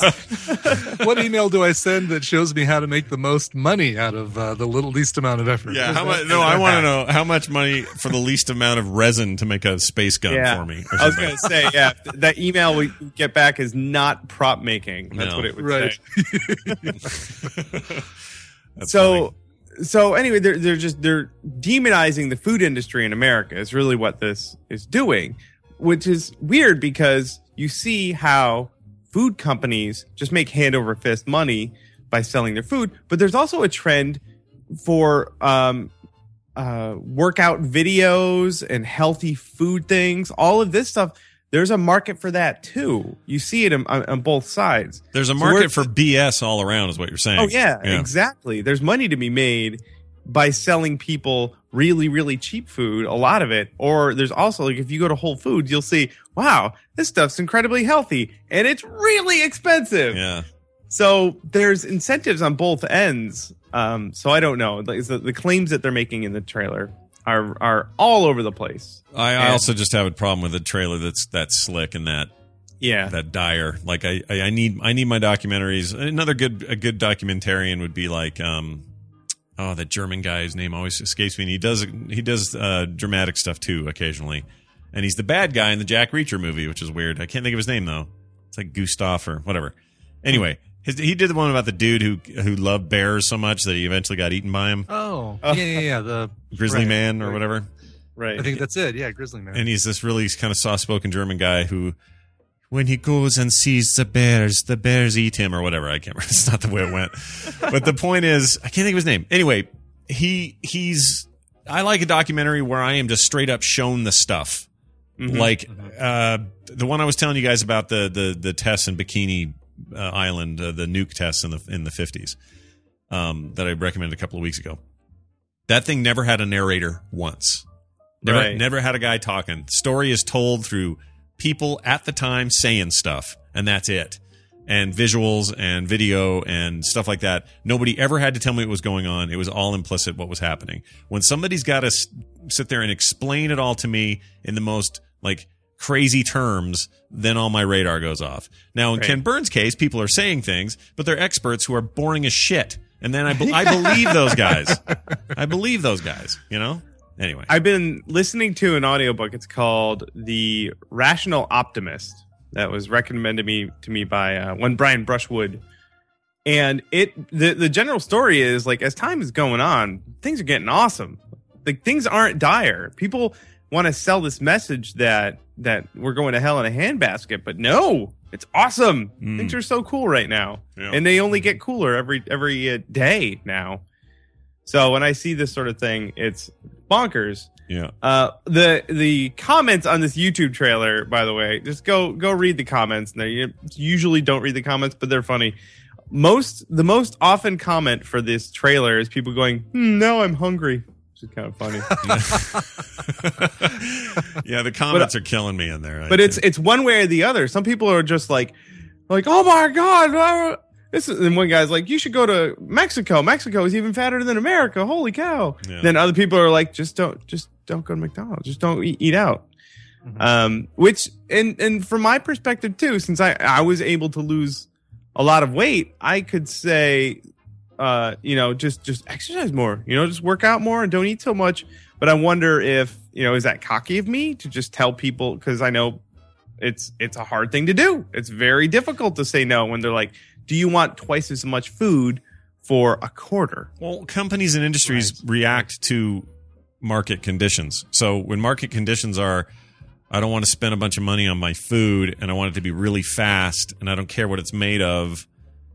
guns. What email do I send that shows me how to make the most money out of uh, the little least amount of effort? Yeah, Is how that- much? No, I want to know how much money for the least amount of resin to make a space gun Yeah. for me. or I was something. going to say, yeah, th- that email we get back is not prop making. That's No. what it would Right. say. That's so, so anyway, they're they're just they're demonizing the food industry in America. Is really what this is doing, which is weird because you see how food companies just make hand over fist money by selling their food, but there's also a trend for um, uh, workout videos and healthy food things. All of this stuff, there's a market for that too. You see it on, on both sides. There's a So market we're- for B S all around, is what you're saying. Oh yeah, exactly. There's money to be made by selling people really, really cheap food, a lot of it. Or there's also, like, if you go to Whole Foods, you'll see, wow, this stuff's incredibly healthy and it's really expensive. Yeah. So there's incentives on both ends. Um, so I don't know. Like, the, the claims that they're making in the trailer are are all over the place. I, I And- also just have a problem with a trailer that's that slick and that yeah that dire. Like I, I I need I need my documentaries. Another good a good documentarian would be like um oh that German guy whose name always escapes me. And he does he does uh, dramatic stuff too occasionally, and he's the bad guy in the Jack Reacher movie, which is weird. I can't think of his name though. It's like Gustav or whatever. Anyway, His, he did the one about the dude who who loved bears so much that he eventually got eaten by him. Oh, yeah, yeah, yeah. The Grizzly right, Man or right. whatever. Right. I think that's it. Yeah, Grizzly Man. And he's this really kind of soft-spoken German guy who, when he goes and sees the bears, the bears eat him or whatever. I can't remember. It's not the way it went. But the point is, I can't think of his name. Anyway, he he's. I like a documentary where I am just straight up shown the stuff. Mm-hmm. Like uh, the one I was telling you guys about the the the tests in Bikini uh, Island, uh, the nuke tests in the in the fifties, um, that I recommended a couple of weeks ago. That thing never had a narrator once. Never, Right. never had a guy talking. Story is told through people at the time saying stuff, and that's it. And visuals and video and stuff like that. Nobody ever had to tell me what was going on. It was all implicit what was happening. When somebody's got to s- sit there and explain it all to me in the most like crazy terms, then all my radar goes off. Now, in Right. Ken Burns' case, people are saying things, but they're experts who are boring as shit. And then I, be- I believe those guys. I believe those guys, you know? Anyway. I've been listening to an audiobook. It's called The Rational Optimist. That was recommended me to me by uh, one Brian Brushwood. And it the, the general story is like, as time is going on, things are getting awesome. Like things aren't dire. People want to sell this message that that we're going to hell in a handbasket, but no, it's awesome. Mm. Things are so cool right now. Yeah. And they only get cooler every every uh, day now. So when I see this sort of thing, it's bonkers. Yeah. Uh, the the comments on this YouTube trailer, by the way, just go go read the comments. Now, you usually don't read the comments, but they're funny. Most the most often comment for this trailer is people going, hmm, "Now I'm hungry," which is kind of funny. Yeah, the comments but, are killing me in there. I But think. it's it's one way or the other. Some people are just like, like, "Oh my god!" This is, and one guy's like, "You should go to Mexico. Mexico is even fatter than America. Holy cow!" Yeah. Then other people are like, "Just don't, just don't go to McDonald's. Just don't eat, eat out." Mm-hmm. Um, which, and and from my perspective too, since I I was able to lose a lot of weight, I could say, uh, you know, just just exercise more. You know, just work out more and don't eat so much. But I wonder if, you know, is that cocky of me to just tell people, because I know it's it's a hard thing to do. It's very difficult to say no when they're like, do you want twice as much food for a quarter? Well, companies and industries right. react to market conditions. So when market conditions are, I don't want to spend a bunch of money on my food and I want it to be really fast and I don't care what it's made of,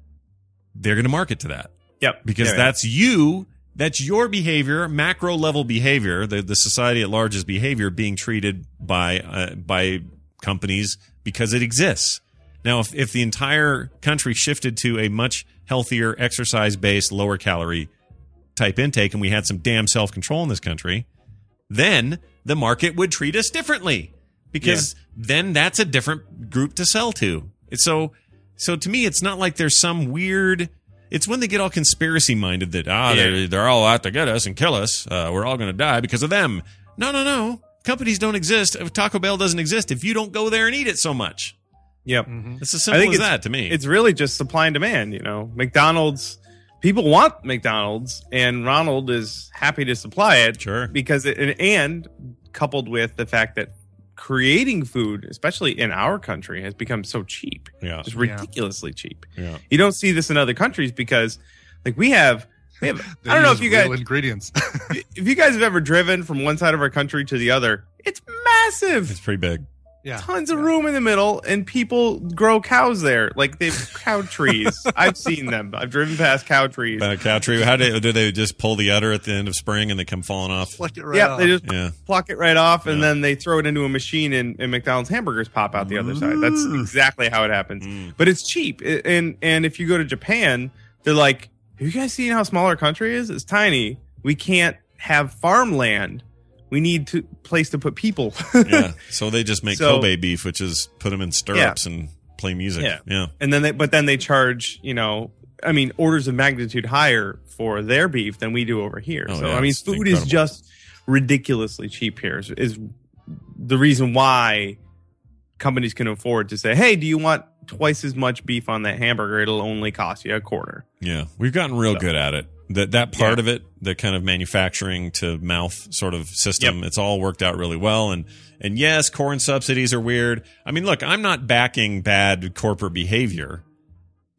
they're going to market to that. Yep. Because yeah, that's yeah. you, that's your behavior, macro level behavior, the, the society at large's behavior being treated by uh, by companies because it exists. Now, if, if the entire country shifted to a much healthier, exercise-based, lower-calorie type intake and we had some damn self-control in this country, then the market would treat us differently because yeah. then that's a different group to sell to. It's so, so to me, it's not like there's some weird... It's when they get all conspiracy-minded that, ah, yeah. they're, they're all out to get us and kill us. Uh, we're all going to die because of them. No, no, no. Companies don't exist. Taco Bell doesn't exist if you don't go there and eat it so much. Yep. Mm-hmm. It's as simple as that to me. It's really just supply and demand, you know. McDonald's, people want McDonald's, and Ronald is happy to supply it. Sure. Because it, and coupled with the fact that creating food, especially in our country, has become so cheap. Yeah. Just ridiculously yeah. cheap. Yeah. You don't see this in other countries because, like, we have... We have I don't know if you guys... ingredients. If you guys have ever driven from one side of our country to the other, it's massive. It's pretty big. Yeah. Tons of room in the middle, and people grow cows there. Like they have cow trees. I've seen them. I've driven past cow trees. Uh, cow tree. How do, do they just pull the udder at the end of spring and they come falling off? Pluck it right yeah, off. they just yeah. pluck it right off, and yeah. then they throw it into a machine, and, and McDonald's hamburgers pop out the other side. That's exactly how it happens. Mm. But it's cheap, and and if you go to Japan, they're like, "Have you guys seen how small our country is? It's tiny. We can't have farmland. We need to place to put people." Yeah, so they just make so, Kobe beef, which is put them in stirrups yeah. and play music. Yeah, yeah. And then they, but then they charge, you know, I mean, orders of magnitude higher for their beef than we do over here. Oh, so yeah, I mean, it's food incredible. is just ridiculously cheap here. Is, is the reason why companies can afford to say, "Hey, do you want twice as much beef on that hamburger? It'll only cost you a quarter." Yeah, we've gotten real so. good at it. That that part yeah. of it, the kind of manufacturing to mouth sort of system, yep. it's all worked out really well. And and yes, corn subsidies are weird. I mean, look, I'm not backing bad corporate behavior,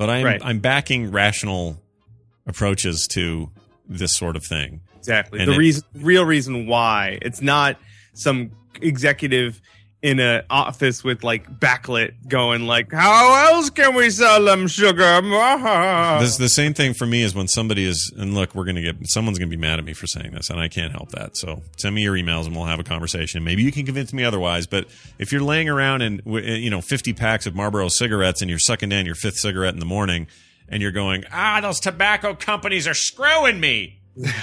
But I'm Right. I'm backing rational approaches to this sort of thing. Exactly. And the it- reason, real reason why it's not some executive in an office with like backlit going like, how else can we sell them sugar? This the same thing for me is when somebody is, and look, we're gonna get someone's gonna be mad at me for saying this, and I can't help that. So send me your emails and we'll have a conversation. Maybe you can convince me otherwise. But if you're laying around and you know fifty packs of Marlboro cigarettes and you're sucking down your fifth cigarette in the morning, and you're going, ah, those tobacco companies are screwing me.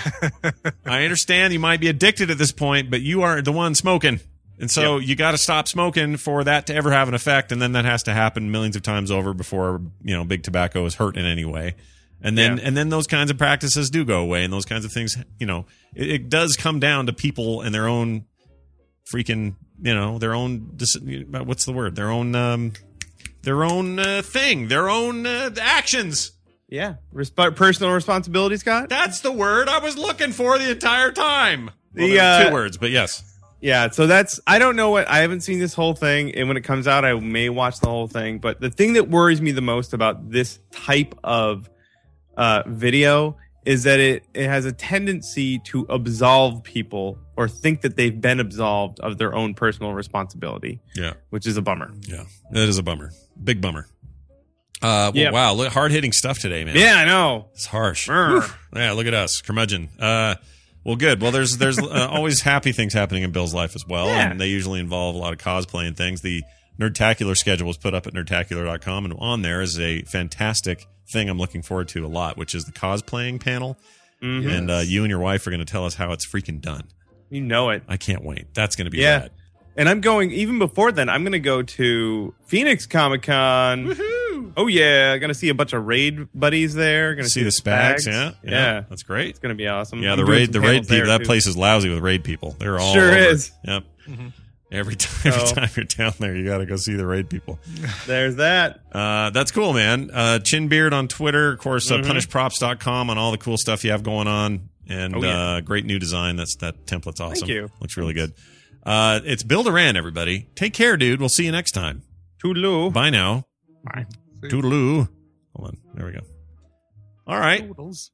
I understand you might be addicted at this point, but you are the one smoking. And so Yep. you got to stop smoking for that to ever have an effect. And then that has to happen millions of times over before, you know, big tobacco is hurt in any way. And then, Yeah. and then those kinds of practices do go away. And those kinds of things, you know, it, it does come down to people and their own freaking, you know, their own, dis- what's the word? Their own, um, their own uh, thing, their own uh, actions. Yeah. Resp- personal responsibility, Scott? That's the word I was looking for the entire time. Well, The, there are two uh, words, but yes. Yeah, so that's, I don't know what, I haven't seen this whole thing, and when it comes out, I may watch the whole thing, but the thing that worries me the most about this type of uh, video is that it, it has a tendency to absolve people or think that they've been absolved of their own personal responsibility. Yeah. Which is a bummer. Yeah, that is a bummer. Big bummer. Uh, well, Yeah. wow, look, hard-hitting stuff today, man. Yeah, I know. It's harsh. Brr. Whew. Yeah, look at us, curmudgeon. Uh, well, good. Well, there's there's uh, always happy things happening in Bill's life as well, Yeah. and they usually involve a lot of cosplay and things. The Nerdtacular schedule was put up at nerdtacular dot com, and on there is a fantastic thing I'm looking forward to a lot, which is the cosplaying panel. Mhm. And uh, you and your wife are going to tell us how it's freaking done. You know it. I can't wait. That's going to be Yeah. rad. And I'm going, even before then, I'm going to go to Phoenix Comic Con. Woohoo! Oh, yeah. Going to see a bunch of Raid buddies there. Going to See the Spags, yeah, yeah, Yeah. that's great. It's going to be awesome. Yeah, I'm the doing raid, some the raid panels there, people. That too. place is lousy with raid people. They're all Sure over. is. Yep. Mhm. Every time, every So- time you're down there, you got to go see the raid people. There's that. Uh, that's cool, man. Uh, Chinbeard on Twitter, of course. Uh, Mhm. punish props dot com on all the cool stuff you have going on, and Oh, yeah. uh, great new design. That's that template's awesome. Thank you. Looks really good. Uh, it's Bill Duran, everybody. Take care, dude. We'll see you next time. Toodaloo. Bye now. Bye. Toodaloo. Hold on. There we go. All right. Noodles.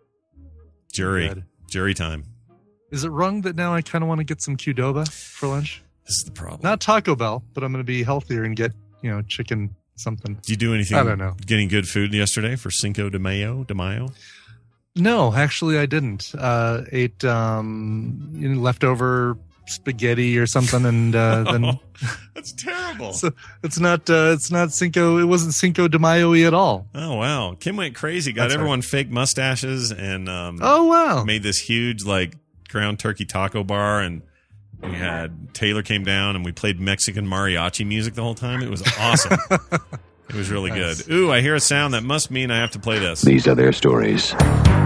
Jury. Good. Jury time. Is it wrong that now I kind of want to get some Qdoba for lunch? This is the problem. Not Taco Bell, but I'm going to be healthier and get, you know, chicken something. Did you do anything? I don't know. Getting good food yesterday for Cinco de Mayo? De Mayo? No, actually, I didn't. Uh, ate um, you know, leftover spaghetti or something, and uh, then That's terrible. so it's not uh, it's not Cinco. It wasn't Cinco de Mayo at all. Oh wow, Kim went crazy. Got That's everyone fake mustaches and um, Oh wow! made this huge like ground turkey taco bar, and we had Taylor came down and we played Mexican mariachi music the whole time. It was awesome. It was really Nice. good. Ooh, I hear a sound that must mean I have to play this. These are their stories.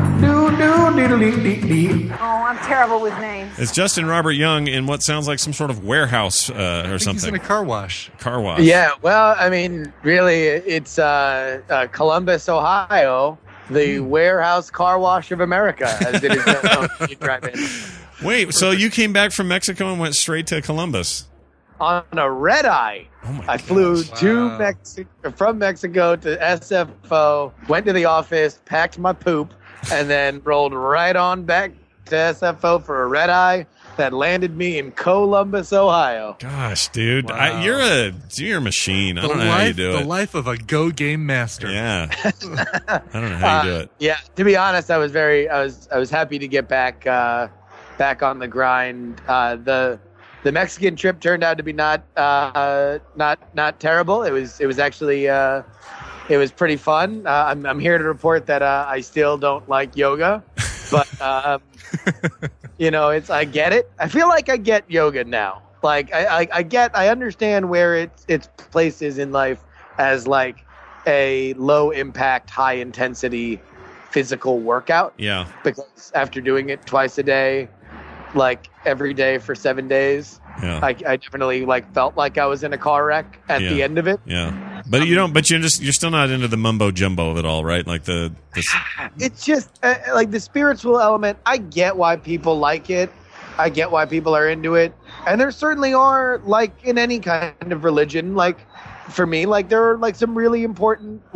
Oh, I'm terrible with names. It's Justin Robert Young in what sounds like some sort of warehouse uh, or I think he's something. in a car wash. Car wash. Yeah, well, I mean, really, it's uh, uh, Columbus, Ohio, the warehouse car wash of America, as it is known. You drive in. Wait, so you came back from Mexico and went straight to Columbus? On a red eye. Oh my I flew gosh. to Wow. Mexico from Mexico to S F O, went to the office, packed my poop, and then rolled right on back to S F O for a red eye that landed me in Columbus, Ohio. Gosh, dude, Wow. I, you're a you're a machine. I The don't know life, how you do the it. life of a go game master. Yeah, I don't know how you do Uh, it. Yeah, to be honest, I was very, I was, I was happy to get back, uh, back on the grind. Uh, the, the Mexican trip turned out to be not, uh, not, not terrible. It was, it was actually, uh, it was pretty fun. Uh, I'm, I'm here to report that uh, I still don't like yoga, but um, you know, it's, I get it. I feel like I get yoga now. Like I, I, I get, I understand where its its place is in life as like a low impact, high intensity physical workout. Yeah, Because after doing it twice a day, like every day for seven days, yeah, I, I definitely like felt like I was in a car wreck at the Yeah. end of it. yeah. But you don't. But you're just you're still not into the mumbo jumbo of it all, right? Like the. the It's just uh, like the spiritual element. I get why people like it. I get why people are into it. And there certainly are, like in any kind of religion, like for me, like there are like some really important life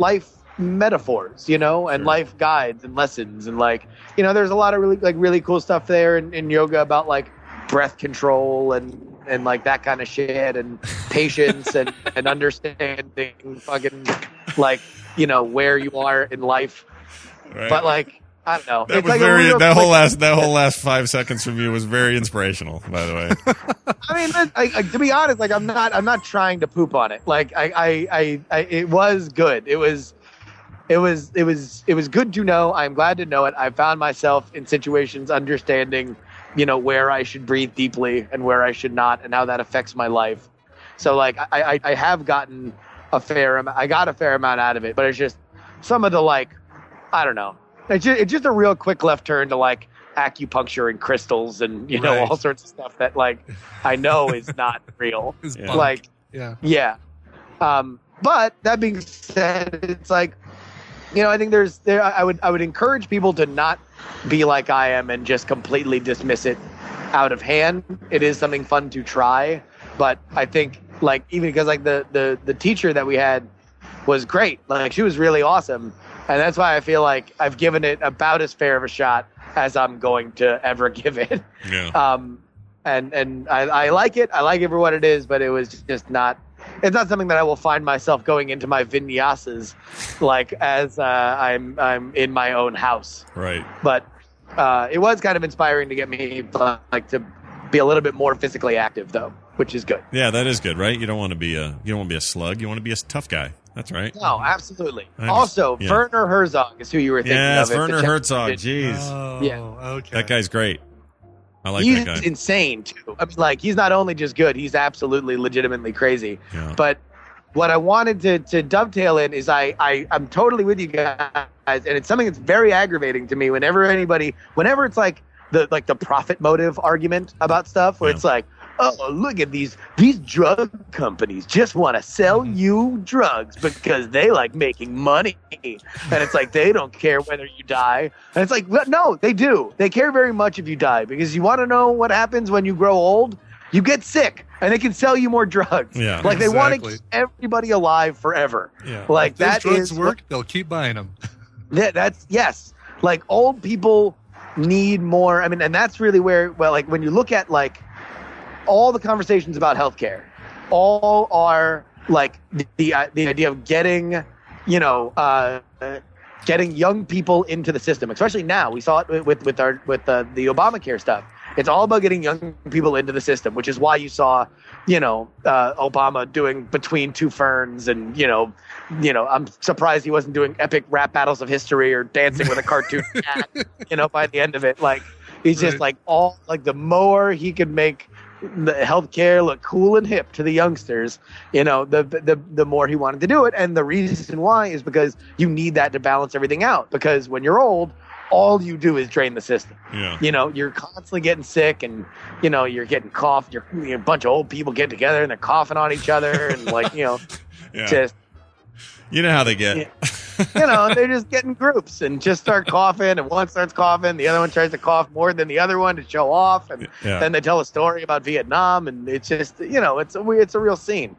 metaphors, you know, and life guides and lessons. And like, you know, there's a lot of really like really cool stuff there in, in yoga about like breath control and, and like that kind of shit and patience and, and understanding fucking like, you know, where you are in life. Right. But like, I don't know. That it's was like very. a real That whole quick- last. That whole last five seconds from you was very inspirational. By the way. I mean, I, I, to be honest, like I'm not. I'm not trying to poop on it. Like I, I, I, I, it was good. It was, it was, it was, it was good to know. I'm glad to know it. I found myself in situations understanding, you know, where I should breathe deeply and where I should not, and how that affects my life. So like, I, I, I have gotten a fair amount. I got a fair amount out of it, but it's just some of the like, I don't know. It's just, it's just a real quick left turn to like acupuncture and crystals and, you know, Right. all sorts of stuff that like I know is not real. It's Yeah. bunk. Like, yeah. yeah. Um, but that being said, it's like, you know, I think there's there. I would I would encourage people to not be like I am and just completely dismiss it out of hand. It is something fun to try, but I think like even because like the the the teacher that we had was great. Like she was really awesome. And that's why I feel like I've given it about as fair of a shot as I'm going to ever give it. Yeah. Um, and and I, I like it. I like it for what it is, but it was just not. It's not something that I will find myself going into my vinyasas like as uh, I'm I'm in my own house. Right. But uh, it was kind of inspiring to get me like to be a little bit more physically active, though, which is good. Yeah, that is good, right? You don't want to be a. You don't want to be a slug. You want to be a tough guy. That's right. No, absolutely. I just- Also, yeah. Werner Herzog is who you were thinking Yes, of. Werner If the Herzog. Czech- Jeez, Oh, Yeah. okay. that guy's great. I like he's that guy. insane too. I mean, like he's not only just good; he's absolutely, legitimately crazy. Yeah. But what I wanted to to dovetail in is I I I'm totally with you guys, and it's something that's very aggravating to me. Whenever anybody, whenever it's like the like the profit motive argument about stuff, where Yeah. it's like, oh, look at these these drug companies just want to sell you drugs because they like making money, and it's like they don't care whether you die. And it's like, well, no, they do. They care very much if you die, because you want to know what happens when you grow old. You get sick, and they can sell you more drugs. Yeah. like they want to Exactly. keep everybody alive forever. Yeah. Like if those that drugs is work, they'll keep buying them. that, that's yes. Like old people need more. I mean, and that's really where, well, like when you look at like all the conversations about healthcare, all are like the the, uh, the idea of getting, you know, uh, getting young people into the system. Especially now, we saw it with with our with the the Obamacare stuff. It's all about getting young people into the system, which is why you saw, you know, uh, Obama doing Between Two Ferns, and you know, you know, I'm surprised he wasn't doing epic rap battles of history or dancing with a cartoon cat. You know, by the end of it, like he's just Right. like all like the more he could make the healthcare look cool and hip to the youngsters, you know, the the the more he wanted to do it. And the reason why is because you need that to balance everything out. Because when you're old, all you do is drain the system. Yeah. You know, you're constantly getting sick, and you know you're getting cough. You're, you're a bunch of old people get together and they're coughing on each other, and like you know, Yeah. just You know how they get. you know they're just getting groups and just start coughing, and one starts coughing, the other one tries to cough more than the other one to show off, and Yeah. then they tell a story about Vietnam, and it's just you know it's a it's a real scene.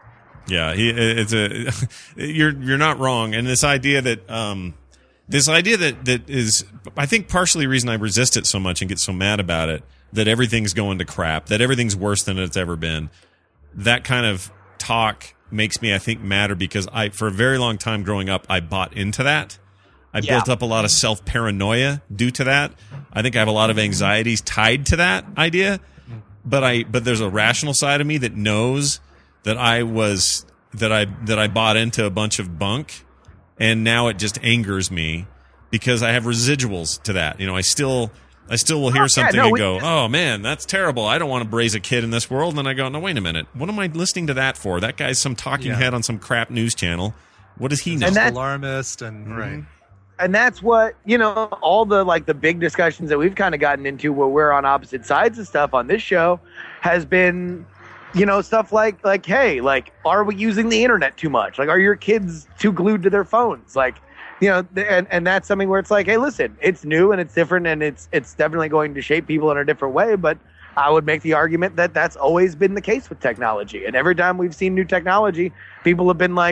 Yeah, he, it's a. You're you're not wrong, and this idea that um, this idea that that is, I think, partially the reason I resist it so much and get so mad about it. That everything's going to crap. That everything's worse than it's ever been. That kind of talk makes me, I think, madder because I, for a very long time growing up, I bought into that. I Yeah. built up a lot of self paranoia due to that. I think I have a lot of anxieties tied to that idea. But I, but there's a rational side of me that knows that I was that I that I bought into a bunch of bunk, and now it just angers me because I have residuals to that. You know, I still I still will hear Oh, yeah, something no, and we- go, "Oh man, that's terrible. I don't want to raise a kid in this world." And then I go, "No, wait a minute. What am I listening to that for? That guy's some talking Yeah. head on some crap news channel. What does he know?" And that- Alarmist and Mm-hmm. right. And that's what, you know, all the like the big discussions that we've kind of gotten into where we're on opposite sides of stuff on this show has been, you know, stuff like like, hey, like, are we using the internet too much? Like, are your kids too glued to their phones? Like, you know, th- and, and that's something where it's like, hey, listen, it's new and it's different and it's it's definitely going to shape people in a different way. But I would make the argument that that's always been the case with technology. And every time we've seen new technology, people have been like,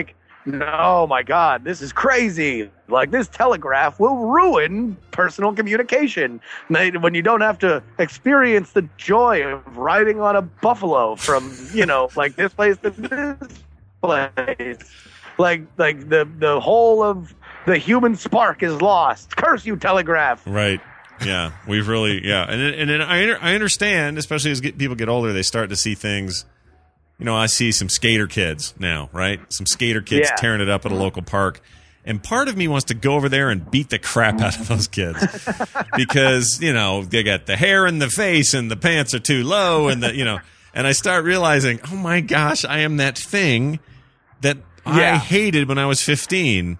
no, my God, this is crazy. Like, this telegraph will ruin personal communication when you don't have to experience the joy of riding on a buffalo from, you know, like this place to this place. Like, like the, the whole of the human spark is lost. Curse you, telegraph. Right. Yeah. We've really, yeah. And, and, and I, I understand, especially as get, people get older, they start to see things. You know, I see some skater kids now, right? Some skater kids Yeah. tearing it up at a local park. And part of me wants to go over there and beat the crap out of those kids because, you know, they got the hair in the face and the pants are too low and the, you know, and I start realizing, oh my gosh, I am that thing that I Yeah. hated when I was fifteen.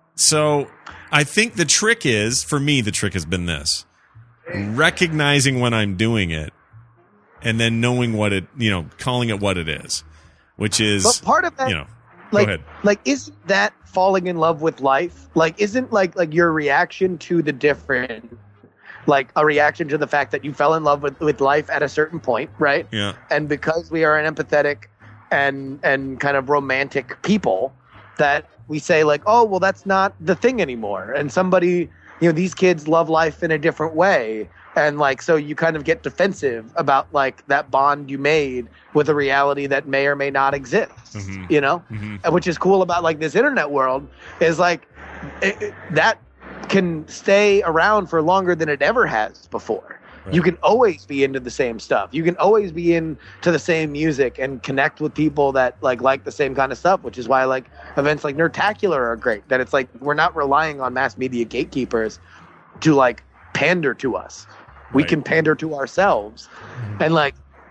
So I think the trick is, for me, the trick has been this: recognizing when I'm doing it and then knowing what it, you know, calling it what it is, which is, But part of that, you know, like, go ahead. like, isn't that falling in love with life? Like, isn't like like your reaction to the different, like a reaction to the fact that you fell in love with, with life at a certain point, right? Yeah. And because we are an empathetic and and kind of romantic people, that we say like, oh, well, that's not the thing anymore. And somebody, you know, these kids love life in a different way. And like, so you kind of get defensive about like that bond you made with a reality that may or may not exist, Mhm. you know, Mhm. and which is cool about like this internet world is like it, it- that can stay around for longer than it ever has before. You can always be into the same stuff. You can always be into the same music and connect with people that like like the same kind of stuff, which is why like events like Nerdtacular are great. That it's like we're not relying on mass media gatekeepers to like pander to us. We Right. can pander to ourselves. And like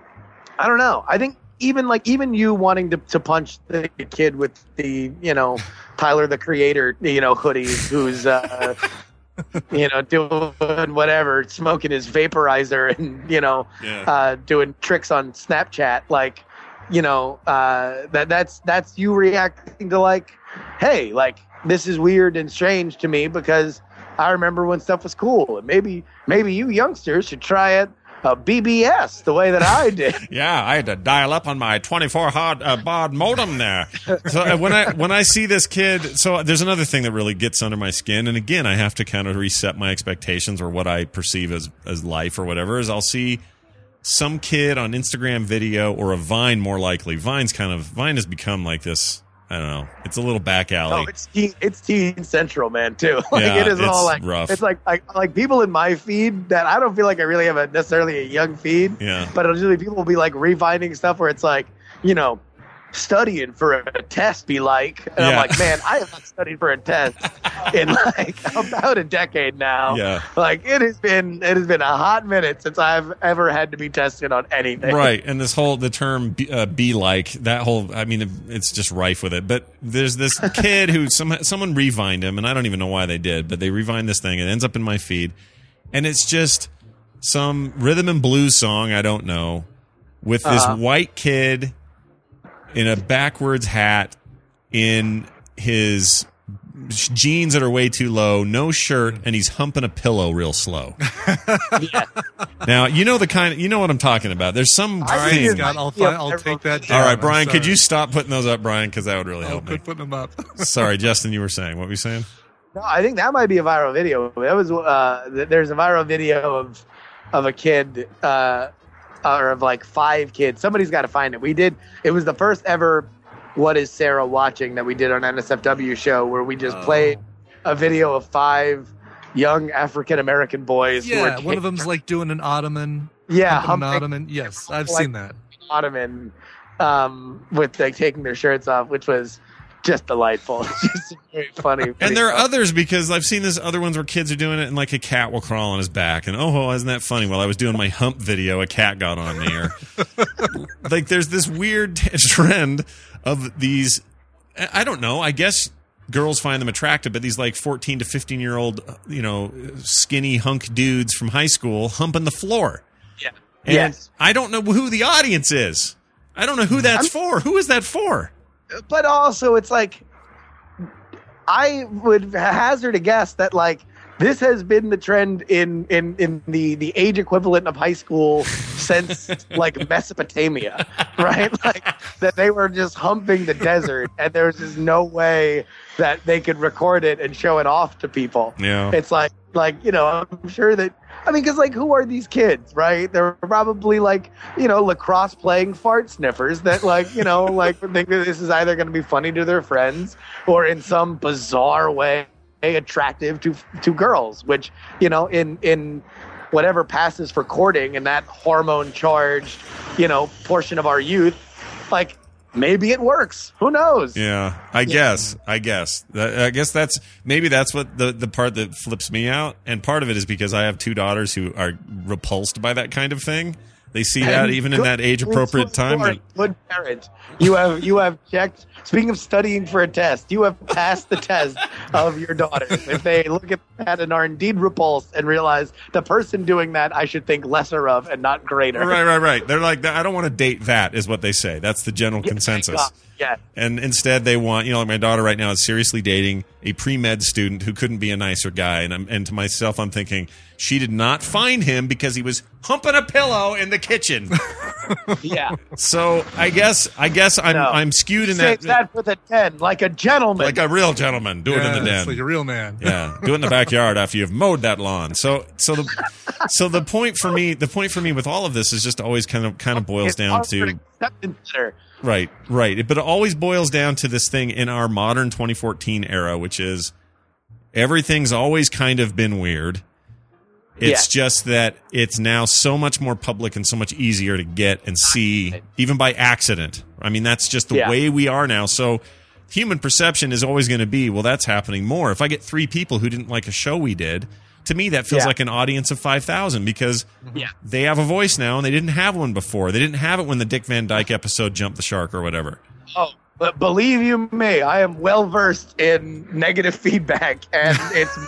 I don't know. I think even like even you wanting to, to punch the kid with the, you know, Tyler the Creator, you know, hoodies who's uh you know, doing whatever, smoking his vaporizer and, you know, Yeah. uh, doing tricks on Snapchat. Like, you know, uh, that that's that's you reacting to like, hey, like this is weird and strange to me because I remember when stuff was cool. And maybe maybe you youngsters should try it a B B S the way that I did. Yeah, I had to dial up on my twenty-four hard, uh, baud modem there. So uh, when I when I see this kid, so there's another thing that really gets under my skin, and again, I have to kind of reset my expectations or what I perceive as as life or whatever. Is I'll see some kid on Instagram video or a Vine, more likely. Vine's kind of Vine has become like this. I don't know. It's a little back alley. Oh, it's teen, it's teen central, man, too. Like Yeah, it is all it's like rough. it's like, like like people in my feed that I don't feel like I really have a necessarily a young feed. Yeah. But it'll usually people will be like revinding stuff where it's like, you know, studying for a test be like, and I'm Yeah. like, man, I have not studied for a test in like about a decade now. Yeah. Like it has been it has been a hot minute since I've ever had to be tested on anything. Right, and this whole the term be, uh, be like that whole I mean it's just rife with it. But there's this kid who some someone revined him, and I don't even know why they did, but they revined this thing. It ends up in my feed, and it's just some rhythm and blues song I don't know with this Uh-huh. white kid in a backwards hat in his jeans that are way too low, no shirt, and he's humping a pillow real slow. Now you know the kind of, you know what I'm talking about. There's some I thing. think I'll, fi- I'll take that down. All right, I'm Brian, could sorry. you stop putting those up, Brian? Because that would really I'll help me. quit putting them up. Sorry, Justin, you were saying. What were you saying? No, I think that might be a viral video. That was uh, th- there's a viral video of of a kid uh, or of like five kids. Somebody's got to find it. We did. It was the first ever "What Is Sarah Watching" that we did on N S F W show, where we just Oh. played a video of five young African American boys. who Yeah, were one of them's like doing an ottoman. Yeah, humping an humping- ottoman. Yes, I've like, seen that. ottoman um, with like taking their shirts off, which was just delightful. Just very funny. And there are others because I've seen this other ones where kids are doing it and like a cat will crawl on his back and oh, isn't that funny? While I was doing my hump video, a cat got on me. Or like there's this weird trend of these. I don't know. I guess girls find them attractive, but these like fourteen to fifteen year old, you know, skinny hunk dudes from high school humping the floor. Yeah. And Yes. I don't know who the audience is. I don't know who that's for. Who is that for? But also, it's like I would hazard a guess that like this has been the trend in in in the the age equivalent of high school since like Mesopotamia, right? Like that they were just humping the desert, and there was just no way that they could record it and show it off to people. Yeah, it's like like you know, I'm sure that. I mean, because, like, who are these kids, right? They're probably, like, you know, lacrosse playing fart sniffers that, like, you know, like, think that this is either going to be funny to their friends or in some bizarre way attractive to to girls, which, you know, in in whatever passes for courting and that hormone-charged, you know, portion of our youth, like, maybe it works. Who knows? Yeah, I guess. I guess. I guess that's maybe that's what the the part that flips me out, and part of it is because I have two daughters who are repulsed by that kind of thing. They see that And even good- in that age appropriate time. You are a good parent. You have you have checked. Speaking of studying for a test, you have passed the test of your daughter. If they look at that and are indeed repulsed and realize the person doing that, I should think lesser of and not greater. Right, right, right. They're like, I don't want to date that, is what they say. That's the general Yeah, consensus. God, yeah. And instead, they want, you know, like my daughter right now is seriously dating a pre-med student who couldn't be a nicer guy. And I'm, and to myself, I'm thinking, she did not find him because he was humping a pillow in the kitchen. Yeah. So I guess, I guess I'm, No. I'm skewed in Save that, that for the den, like a gentleman. like a real gentleman. Do it in the den. Yes, like a real man. Yeah, do it in the backyard after you've mowed that lawn. So, so the, so the point for me, the point for me with all of this is just always kind of, kind of boils It's down hard to, acceptance letter. right, right. But it always boils down to this thing in our modern twenty fourteen era, which is everything's always kind of been weird. It's just that it's now so much more public and so much easier to get and see, even by accident. I mean, that's just the Yeah. way we are now. So human perception is always going to be, well, that's happening more. If I get three people who didn't like a show we did, to me, that feels Yeah. like an audience of five thousand because Yeah. they have a voice now and they didn't have one before. They didn't have it when the Dick Van Dyke episode jumped the shark or whatever. Oh, but believe you me, I am well versed in negative feedback, and it's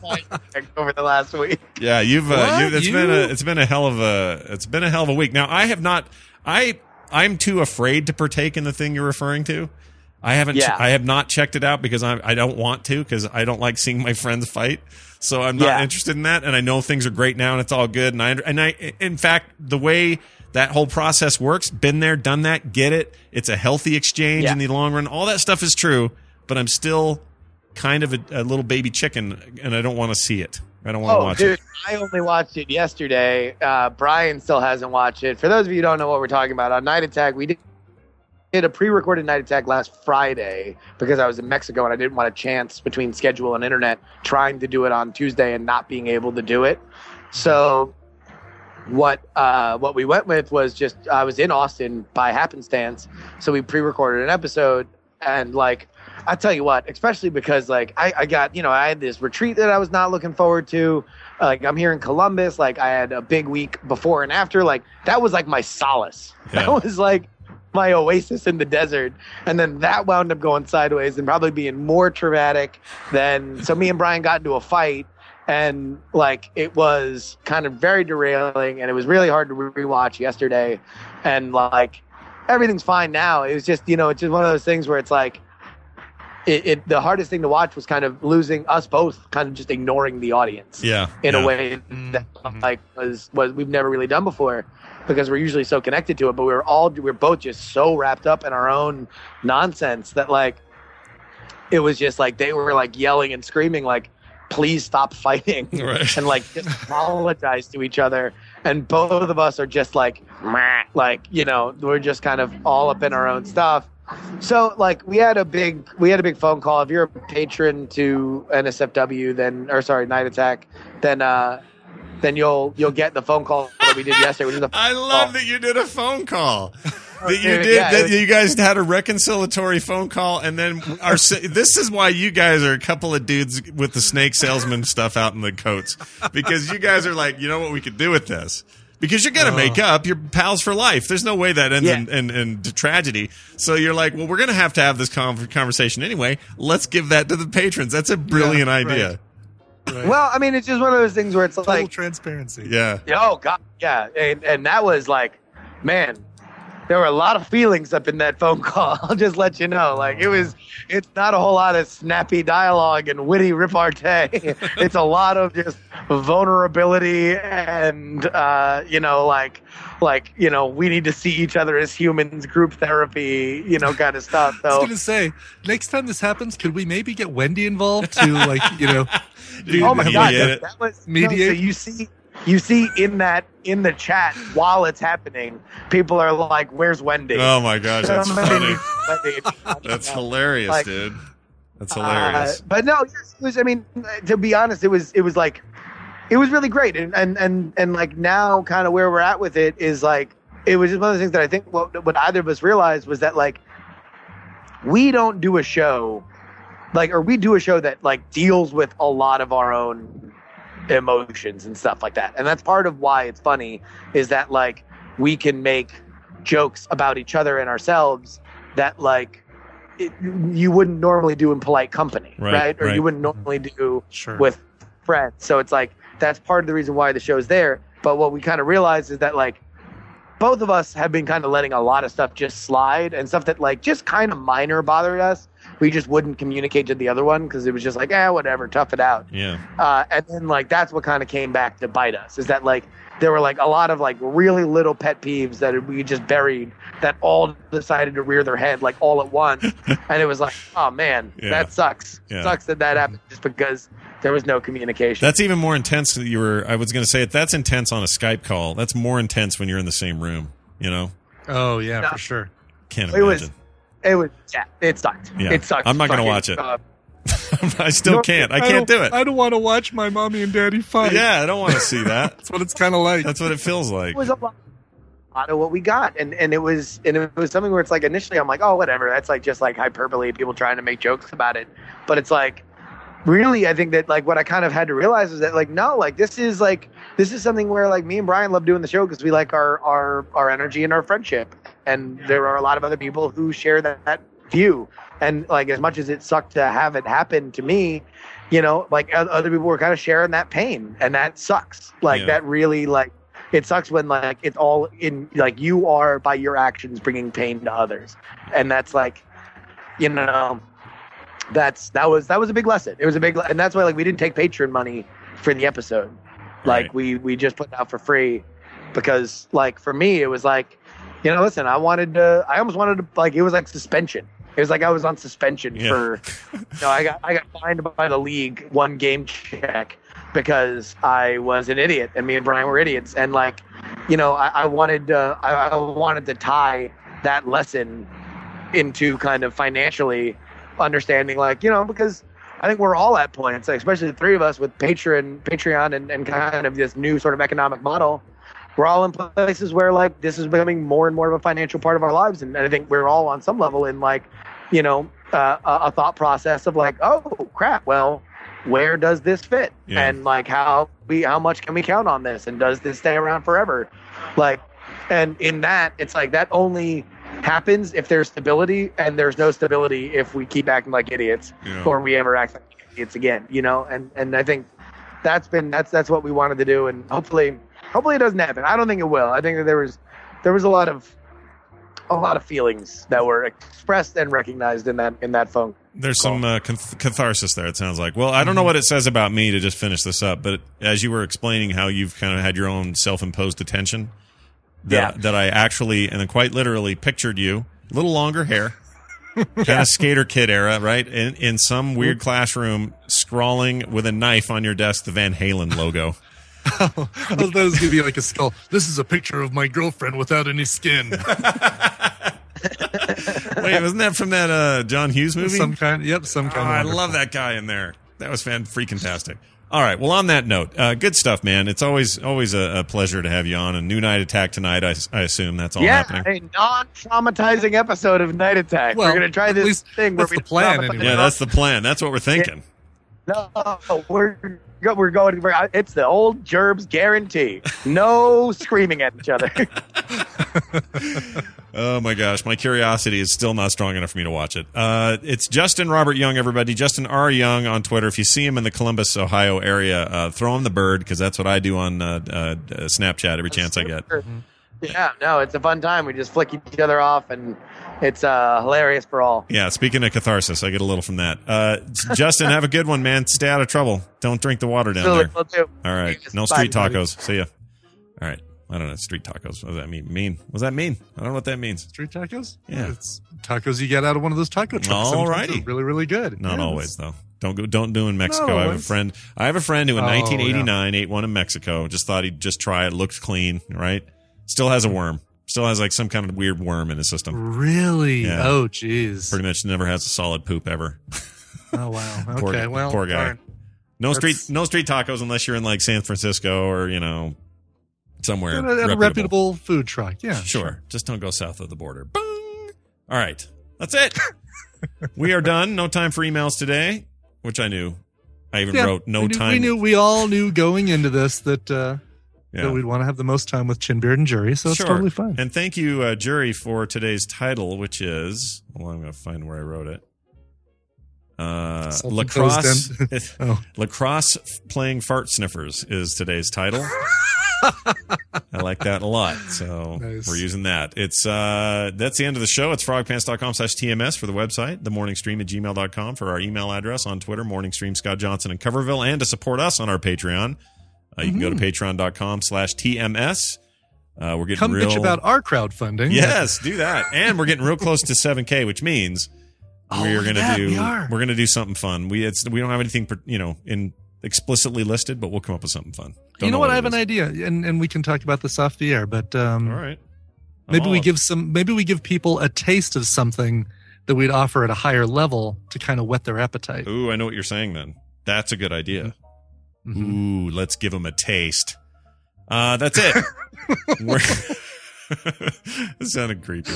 over the last week. Yeah, you've uh, What? you, it's You- been a it's been a hell of a it's been a hell of a week. Now I have not I I'm too afraid to partake in the thing you're referring to. I haven't Yeah. I have not checked it out because I I don't want to because I don't like seeing my friends fight. So I'm not Yeah. interested in that, and I know things are great now and it's all good. And I and I in fact the way that whole process works, been there, done that, get it. It's a healthy exchange Yeah. in the long run. All that stuff is true, but I'm still kind of a, a little baby chicken, and I don't want to see it. I don't want to Oh, watch dude, it. I only watched it yesterday. Uh, Brian still hasn't watched it. For those of you who don't know what we're talking about, on Night Attack, we did, did a pre-recorded Night Attack last Friday because I was in Mexico and I didn't want a chance between schedule and internet trying to do it on Tuesday and not being able to do it. So what uh, what we went with was just I was in Austin by happenstance, so we pre-recorded an episode, and like I tell you what, especially because like I, I got you know I had this retreat that I was not looking forward to. Like I'm here in Columbus, like I had a big week before and after. Like that was like my solace. Yeah. That was like my oasis in the desert, and then that wound up going sideways and probably being more traumatic than. So me and Brian got into a fight. And like it was kind of very derailing, and it was really hard to rewatch yesterday. And like everything's fine now. It was just you know it's just one of those things where it's like it, it the hardest thing to watch was kind of losing us both, kind of just ignoring the audience. Yeah, in yeah. a way that like was was we've never really done before because we're usually so connected to it. But we were all we we're both just so wrapped up in our own nonsense that like it was just like they were like yelling and screaming like. Please stop fighting Right. and like just apologize to each other. And both of us are just like, meh, like, you know, we're just kind of all up in our own stuff. So like we had a big, we had a big phone call. If you're a patron to N S F W, then, or sorry, Night Attack, then, uh, then you'll, you'll get the phone call that we did yesterday. Which is a I love that you did a phone call. That you dude, did. yeah, that it was- you guys had a reconciliatory phone call, and then our. This is why you guys are a couple of dudes with the snake salesman stuff out in the coats, because you guys are like, you know what we could do with this. Because you're gonna Oh. make up. You're pals for life. There's no way that ends Yeah. in, in, in tragedy. So you're like, well, we're gonna have to have this con- conversation anyway. Let's give that to the patrons. That's a brilliant Yeah, idea. Right. well, I mean, it's just one of those things where it's Total like, transparency. Yeah. oh God, yeah. And, and that was like, man, there were a lot of feelings up in that phone call. I'll just let you know. Like it was, it's not a whole lot of snappy dialogue and witty repartee. It's a lot of just vulnerability and, uh, you know, like, like, you know, we need to see each other as humans, group therapy, you know, kind of stuff. So I was going to say, next time this happens, could we maybe get Wendy involved to, like, you know, do, oh my God, that, that was mediate. No, so you see, you see in that, in the chat while it's happening, people are like, where's Wendy? Oh my gosh, that's funny. That's hilarious, like, dude. That's hilarious. Uh, but no, it was, I mean, to be honest, it was, it was like, it was really great. And, and, and, and like now kind of where we're at with it is like, it was just one of the things that I think what, what either of us realized was that like, we don't do a show like, or we do a show that like deals with a lot of our own emotions and stuff like that. And that's part of why it's funny is that like we can make jokes about each other and ourselves that like it, you wouldn't normally do in polite company, right? right? Or right. you wouldn't normally do sure. with friends. So it's like that's part of the reason why the show's there. But what we kind of realized is that like both of us have been kind of letting a lot of stuff just slide and stuff that like just kind of minor bothered us. We just wouldn't communicate to the other one because it was just like, eh, whatever, tough it out. Yeah. Uh, and then like that's what kind of came back to bite us is that like there were like a lot of like really little pet peeves that we just buried that all decided to rear their head like all at once. And it was like, oh man, yeah. that sucks. Yeah. Sucks that that happened just because there was no communication. That's even more intense. That you were. I was going to say it. That's intense on a Skype call. That's more intense when you're in the same room. You know. Oh yeah, no. for sure. Can't it imagine. Was, it was. Yeah, it sucked. Yeah. It sucked. I'm not going to watch it. Uh, I still no, can't. I, I can't do it. I don't want to watch my mommy and daddy fight. Yeah, I don't want to see that. That's what it's kind of like. That's what it feels like. It was a lot, a lot of what we got, and and it was and it was something where it's like initially I'm like, oh whatever, that's like just like hyperbole, people trying to make jokes about it, but it's like. Really, I think that like what I kind of had to realize is that like no, like this is like this is something where like me and Brian love doing the show because we like our our our energy and our friendship, and there are a lot of other people who share that, that view. And like as much as it sucked to have it happen to me, you know, like other people were kind of sharing that pain, and that sucks. Like yeah. that really like it sucks when like it's all in like you are by your actions bringing pain to others, and that's like, you know. That's that was that was a big lesson. It was a big, and that's why like we didn't take Patreon money for the episode. Like right. we we just put it out for free because like for me it was like, you know, listen, I wanted to, I almost wanted to like it was like suspension. It was like I was on suspension yeah. for, you know, I got I got fined by the league one game check because I was an idiot and me and Brian were idiots, and like, you know, I, I wanted uh, I, I wanted to tie that lesson into kind of financially. Understanding like, you know, because I think we're all at points, especially the three of us with Patreon, Patreon and, and kind of this new sort of economic model. We're all in places where like this is becoming more and more of a financial part of our lives. And, and I think we're all on some level in like, you know, uh, a, a thought process of like, oh crap, well, where does this fit? Yeah. And like how we, how much can we count on this? And does this stay around forever? Like, and in that, it's like that only happens if there's stability, and there's no stability if we keep acting like idiots yeah. or we ever act like idiots again, you know. And and I think that's been that's that's what we wanted to do, and hopefully hopefully it doesn't happen. I don't think it will. I think that there was there was a lot of a lot of feelings that were expressed and recognized in that in that phone There's call. some uh, cath- catharsis there, it sounds like. Well, I don't know what it says about me to just finish this up, but as you were explaining how you've kind of had your own self-imposed detention, that, yeah. that I actually, and then quite literally, pictured you, a little longer hair, kind of skater kid era, right? In, in some weird classroom, scrawling with a knife on your desk the Van Halen logo. Oh, I thought it was going to be like a skull. This is a picture of my girlfriend without any skin. Wait, wasn't that from that uh, John Hughes movie? Some kind, yep, some kind. Oh, of I wonderful. love that guy in there. That was fan freaking tastic. All right. Well, on that note, uh, good stuff, man. It's always always a, a pleasure to have you on. A new Night Attack tonight. I, I assume that's all yeah, happening. a non-traumatizing episode of Night Attack. Well, we're going to try this thing where that's we the plan, traumatize- anyway. Yeah, that's the plan. That's what we're thinking. No, we're go- we're going. We're, it's the old Gerbs guarantee. No screaming at each other. Oh my gosh, my curiosity is still not strong enough for me to watch it. Uh, it's Justin Robert Young, everybody. Justin R. Young on Twitter. If you see him in the Columbus, Ohio area, uh, throw him the bird, because that's what I do on uh, uh, Snapchat every chance I get. Yep, Yeah, no, it's a fun time. We just flick each other off, and it's uh, hilarious for all. Yeah, speaking of catharsis, I get a little from that. Uh, Justin, have a good one, man. Stay out of trouble. Don't drink the water down Absolutely, there. will do. All right. No Bye, street buddy. tacos. See ya. All right. I don't know. Street tacos. What does that mean? Mean? What does that mean? I don't know what that means. Street tacos? Yeah. It's tacos you get out of one of those taco trucks. All Sometimes righty. they're really, really good. Not Yes. always, though. Don't go. Don't do in Mexico. Not I have a always. friend. I have a friend who in Oh, nineteen eighty-nine ate one in Mexico. Just thought he'd just try it. Looked clean, right? Still has a worm. Still has like some kind of weird worm in his system. Really? Yeah. Oh, geez. Pretty much never has a solid poop ever. Oh, wow. Okay, poor, well, poor guy. fine. No That's- street, no street tacos unless you're in like San Francisco or you know somewhere At a, at a reputable. reputable food truck. Yeah. Sure. Just don't go south of the border. Bing! All right. That's it. We are done. No time for emails today, which I knew. I even Yeah, wrote no we knew, time. We knew, we all knew going into this that, uh, Yeah. that we'd want to have the most time with Chinbeard and Jury, so it's Sure. totally fine. And thank you, uh, Jury, for today's title, which is. Well, I'm going to find where I wrote it. Uh, Self-imposed lacrosse. Oh. Lacrosse playing fart sniffers is today's title. I like that a lot, so Nice. we're using that. It's uh, that's the end of the show. It's frogpants.com slash TMS for the website, the morning stream at gmail dot com for our email address, on Twitter, morning stream Scott Johnson in Coverville, and to support us on our Patreon, uh, you can go to patreon.com slash TMS. Uh, we're getting Come real bitch about our crowdfunding. Yes, do that. And we're getting real close to seven K, which means Oh, we're look going at that, to do we are. we're going to do something fun. We it's we don't have anything you know in explicitly listed, but we'll come up with something fun. Don't You know what? I it have an is. idea, and, and we can talk about this off the air. But um, All right. I'm maybe all we up. give some. Maybe we give people a taste of something that we'd offer at a higher level to kind of whet their appetite. Ooh, I know what you're saying. Then that's a good idea. Mm-hmm. Ooh, let's give them a taste. Uh, that's it. We're That sounded creepy.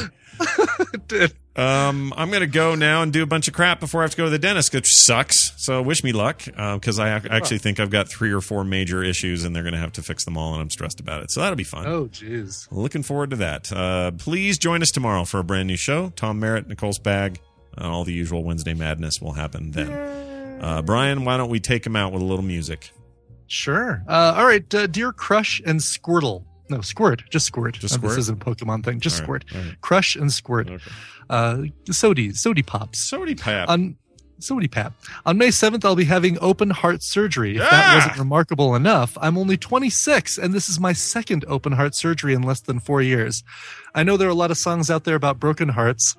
It did. Um, I'm going to go now and do a bunch of crap before I have to go to the dentist, which sucks. So wish me luck, because I ac- actually think I've got three or four major issues, and they're going to have to fix them all, and I'm stressed about it. So that'll be fun. Oh, jeez. Looking forward to that. Uh, please join us tomorrow for a brand new show. Tom Merritt, Nicole Spag, uh, all the usual Wednesday madness will happen then. Uh, Brian, why don't we take him out with a little music? Sure. Uh, all right. Uh, Dear Crush and Squirtle. No, Squirt. Just Squirt. Just Uh, Squirt? This isn't a Pokemon thing. Just All Squirt. right, all right. Crush and Squirt. Okay. Uh, Sody. Sody Pops. Sody Pap. On Sody Pap. On May seventh, I'll be having open heart surgery. If that Ah! wasn't remarkable enough, I'm only twenty-six, and this is my second open heart surgery in less than four years. I know there are a lot of songs out there about broken hearts,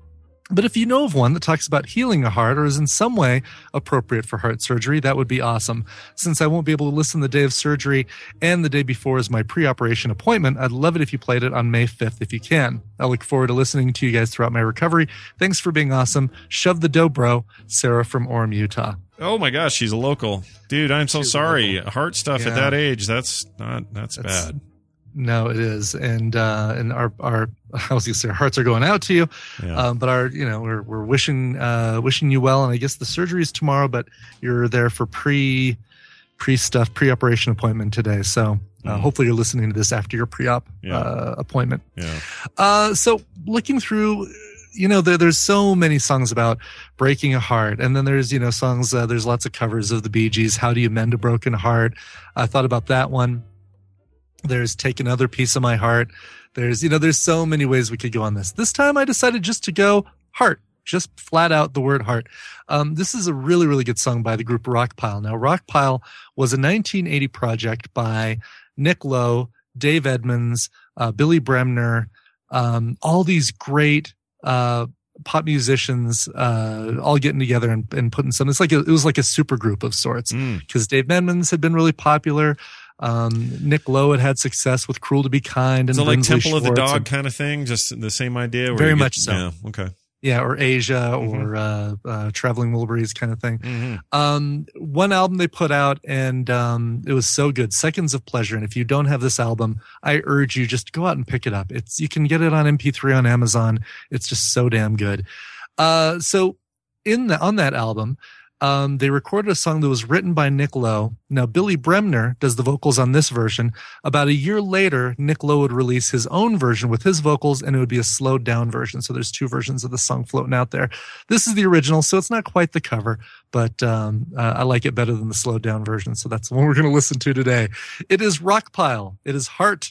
but if you know of one that talks about healing a heart or is in some way appropriate for heart surgery, that would be awesome. Since I won't be able to listen the day of surgery and the day before is my pre-operation appointment, I'd love it if you played it on May fifth if you can. I look forward to listening to you guys throughout my recovery. Thanks for being awesome. Shove the dough, bro. Sarah from Orem, Utah. Oh my gosh, she's a local. Dude, I'm so She's a sorry. local. Heart stuff Yeah. at that age, that's not that's, That's- bad. No, it is, and uh, and our our I was gonna say our hearts are going out to you, Yeah. um, but our you know we're we're wishing uh, wishing you well, and I guess the surgery is tomorrow, but you're there for pre pre stuff pre operation appointment today, so uh, Mm. hopefully you're listening to this after your pre op Yeah. uh, appointment. Yeah. Uh, so looking through, you know, there, there's so many songs about breaking a heart, and then there's you know songs. Uh, there's lots of covers of the Bee Gees. How do you mend a broken heart? I thought about that one. There's Take Another Piece of My Heart. There's, you know, there's so many ways we could go on this. This time I decided just to go heart, just flat out the word heart. Um, this is a really, really good song by the group Rockpile. Now, Rockpile was a nineteen eighty project by Nick Lowe, Dave Edmunds, uh, Billy Bremner, um, all these great, uh, pop musicians, uh, all getting together and, and putting some, it's like, a, it was like a super group of sorts Mm. because Dave Edmunds had been really popular. Um, Nick Lowe had had success with Cruel to Be Kind and So like Brinsley Temple of the Schwartz Dog and- kind of thing, just the same idea. where Very you get- much so. Yeah. Okay. yeah, or Asia Mm-hmm. or uh, uh, Traveling Wilburys kind of thing. Mhm. Um, one album they put out and um, it was so good, Seconds of Pleasure. And if you don't have this album, I urge you just go out and pick it up. It's you can get it on M P three on Amazon. It's just so damn good. Uh, so in the on that album, um, they recorded a song that was written by Nick Lowe. Now, Billy Bremner does the vocals on this version. About a year later, Nick Lowe would release his own version with his vocals, and it would be a slowed down version. So there's two versions of the song floating out there. This is the original, so it's not quite the cover, but um, uh, I like it better than the slowed down version. So that's the one we're going to listen to today. It is Rockpile. It is Heart.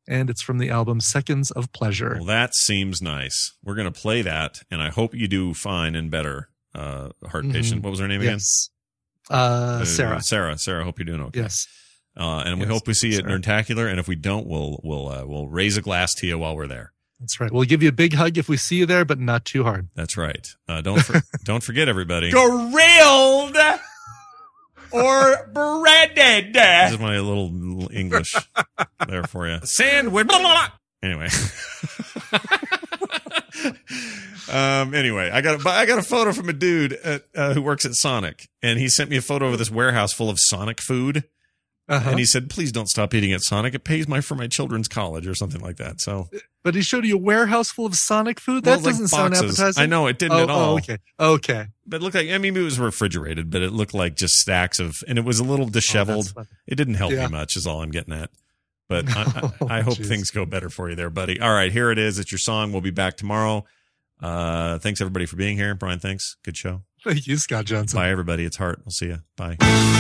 and it's from the album Seconds of Pleasure. Well, that seems nice. We're going to play that, and I hope you do fine and better, uh, heart Mhm. patient. What was her name Yes. Uh, again? Sarah. Sarah. Sarah. Hope you're doing okay. Yes. Uh, and we Yes, hope we see you at Sarah. Nerdtacular, and if we don't, we'll we'll uh, we'll raise a glass to you while we're there. That's right. We'll give you a big hug if we see you there, but not too hard. That's right. Uh, don't for, don't forget, everybody. Grilled or breaded. This is my little, little English there for you. Sandwich. Blah, blah, blah. Anyway. um. Anyway, I got a, I got a photo from a dude at, uh, who works at Sonic, and he sent me a photo of this warehouse full of Sonic food. Uh-huh. And he said, "Please don't stop eating at Sonic. It pays my for my children's college or something like that." So, But he showed you a warehouse full of Sonic food? Well, That like doesn't sound boxes. appetizing. I know, it didn't oh, at all. Oh, okay. Okay. but it looked like I mean it was refrigerated, but it looked like just stacks of, and it was a little disheveled. funny. It didn't help Yeah. me much, is all I'm getting at. But I, I, Oh, I hope geez. things go better for you there, buddy. All right, here it is. It's your song. We'll be back tomorrow. Uh, thanks everybody for being here. Brian, thanks. Good show. Thank you, Scott Johnson. Bye, everybody. It's Hart. We'll see you. Bye.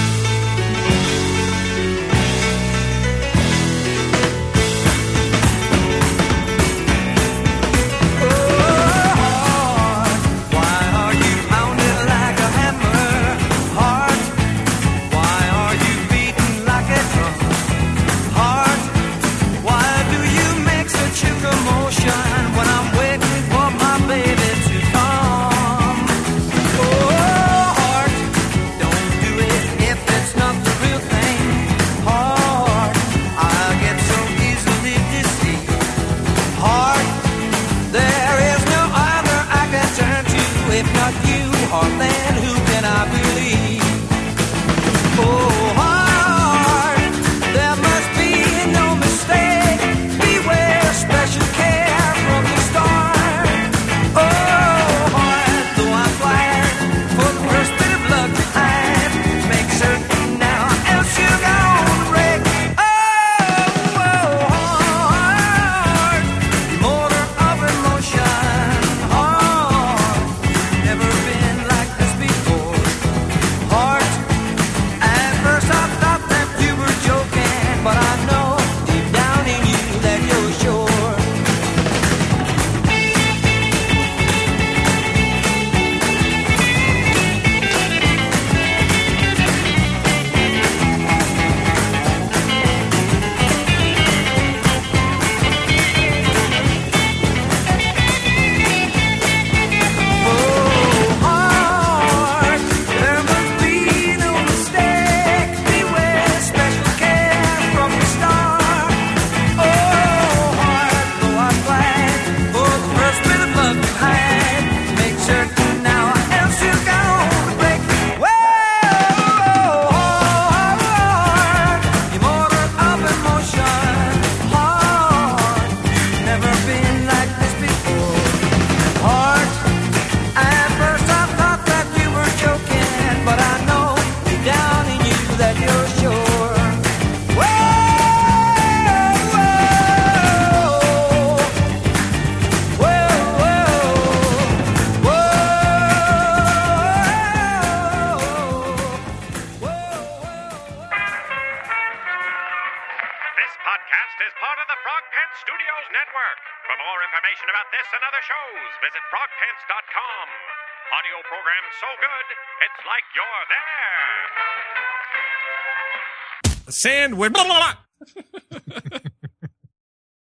Studios Network. For more information about this and other shows, visit frog pants dot com. Audio program so good, it's like you're there. Sandwich. Blah, blah, blah.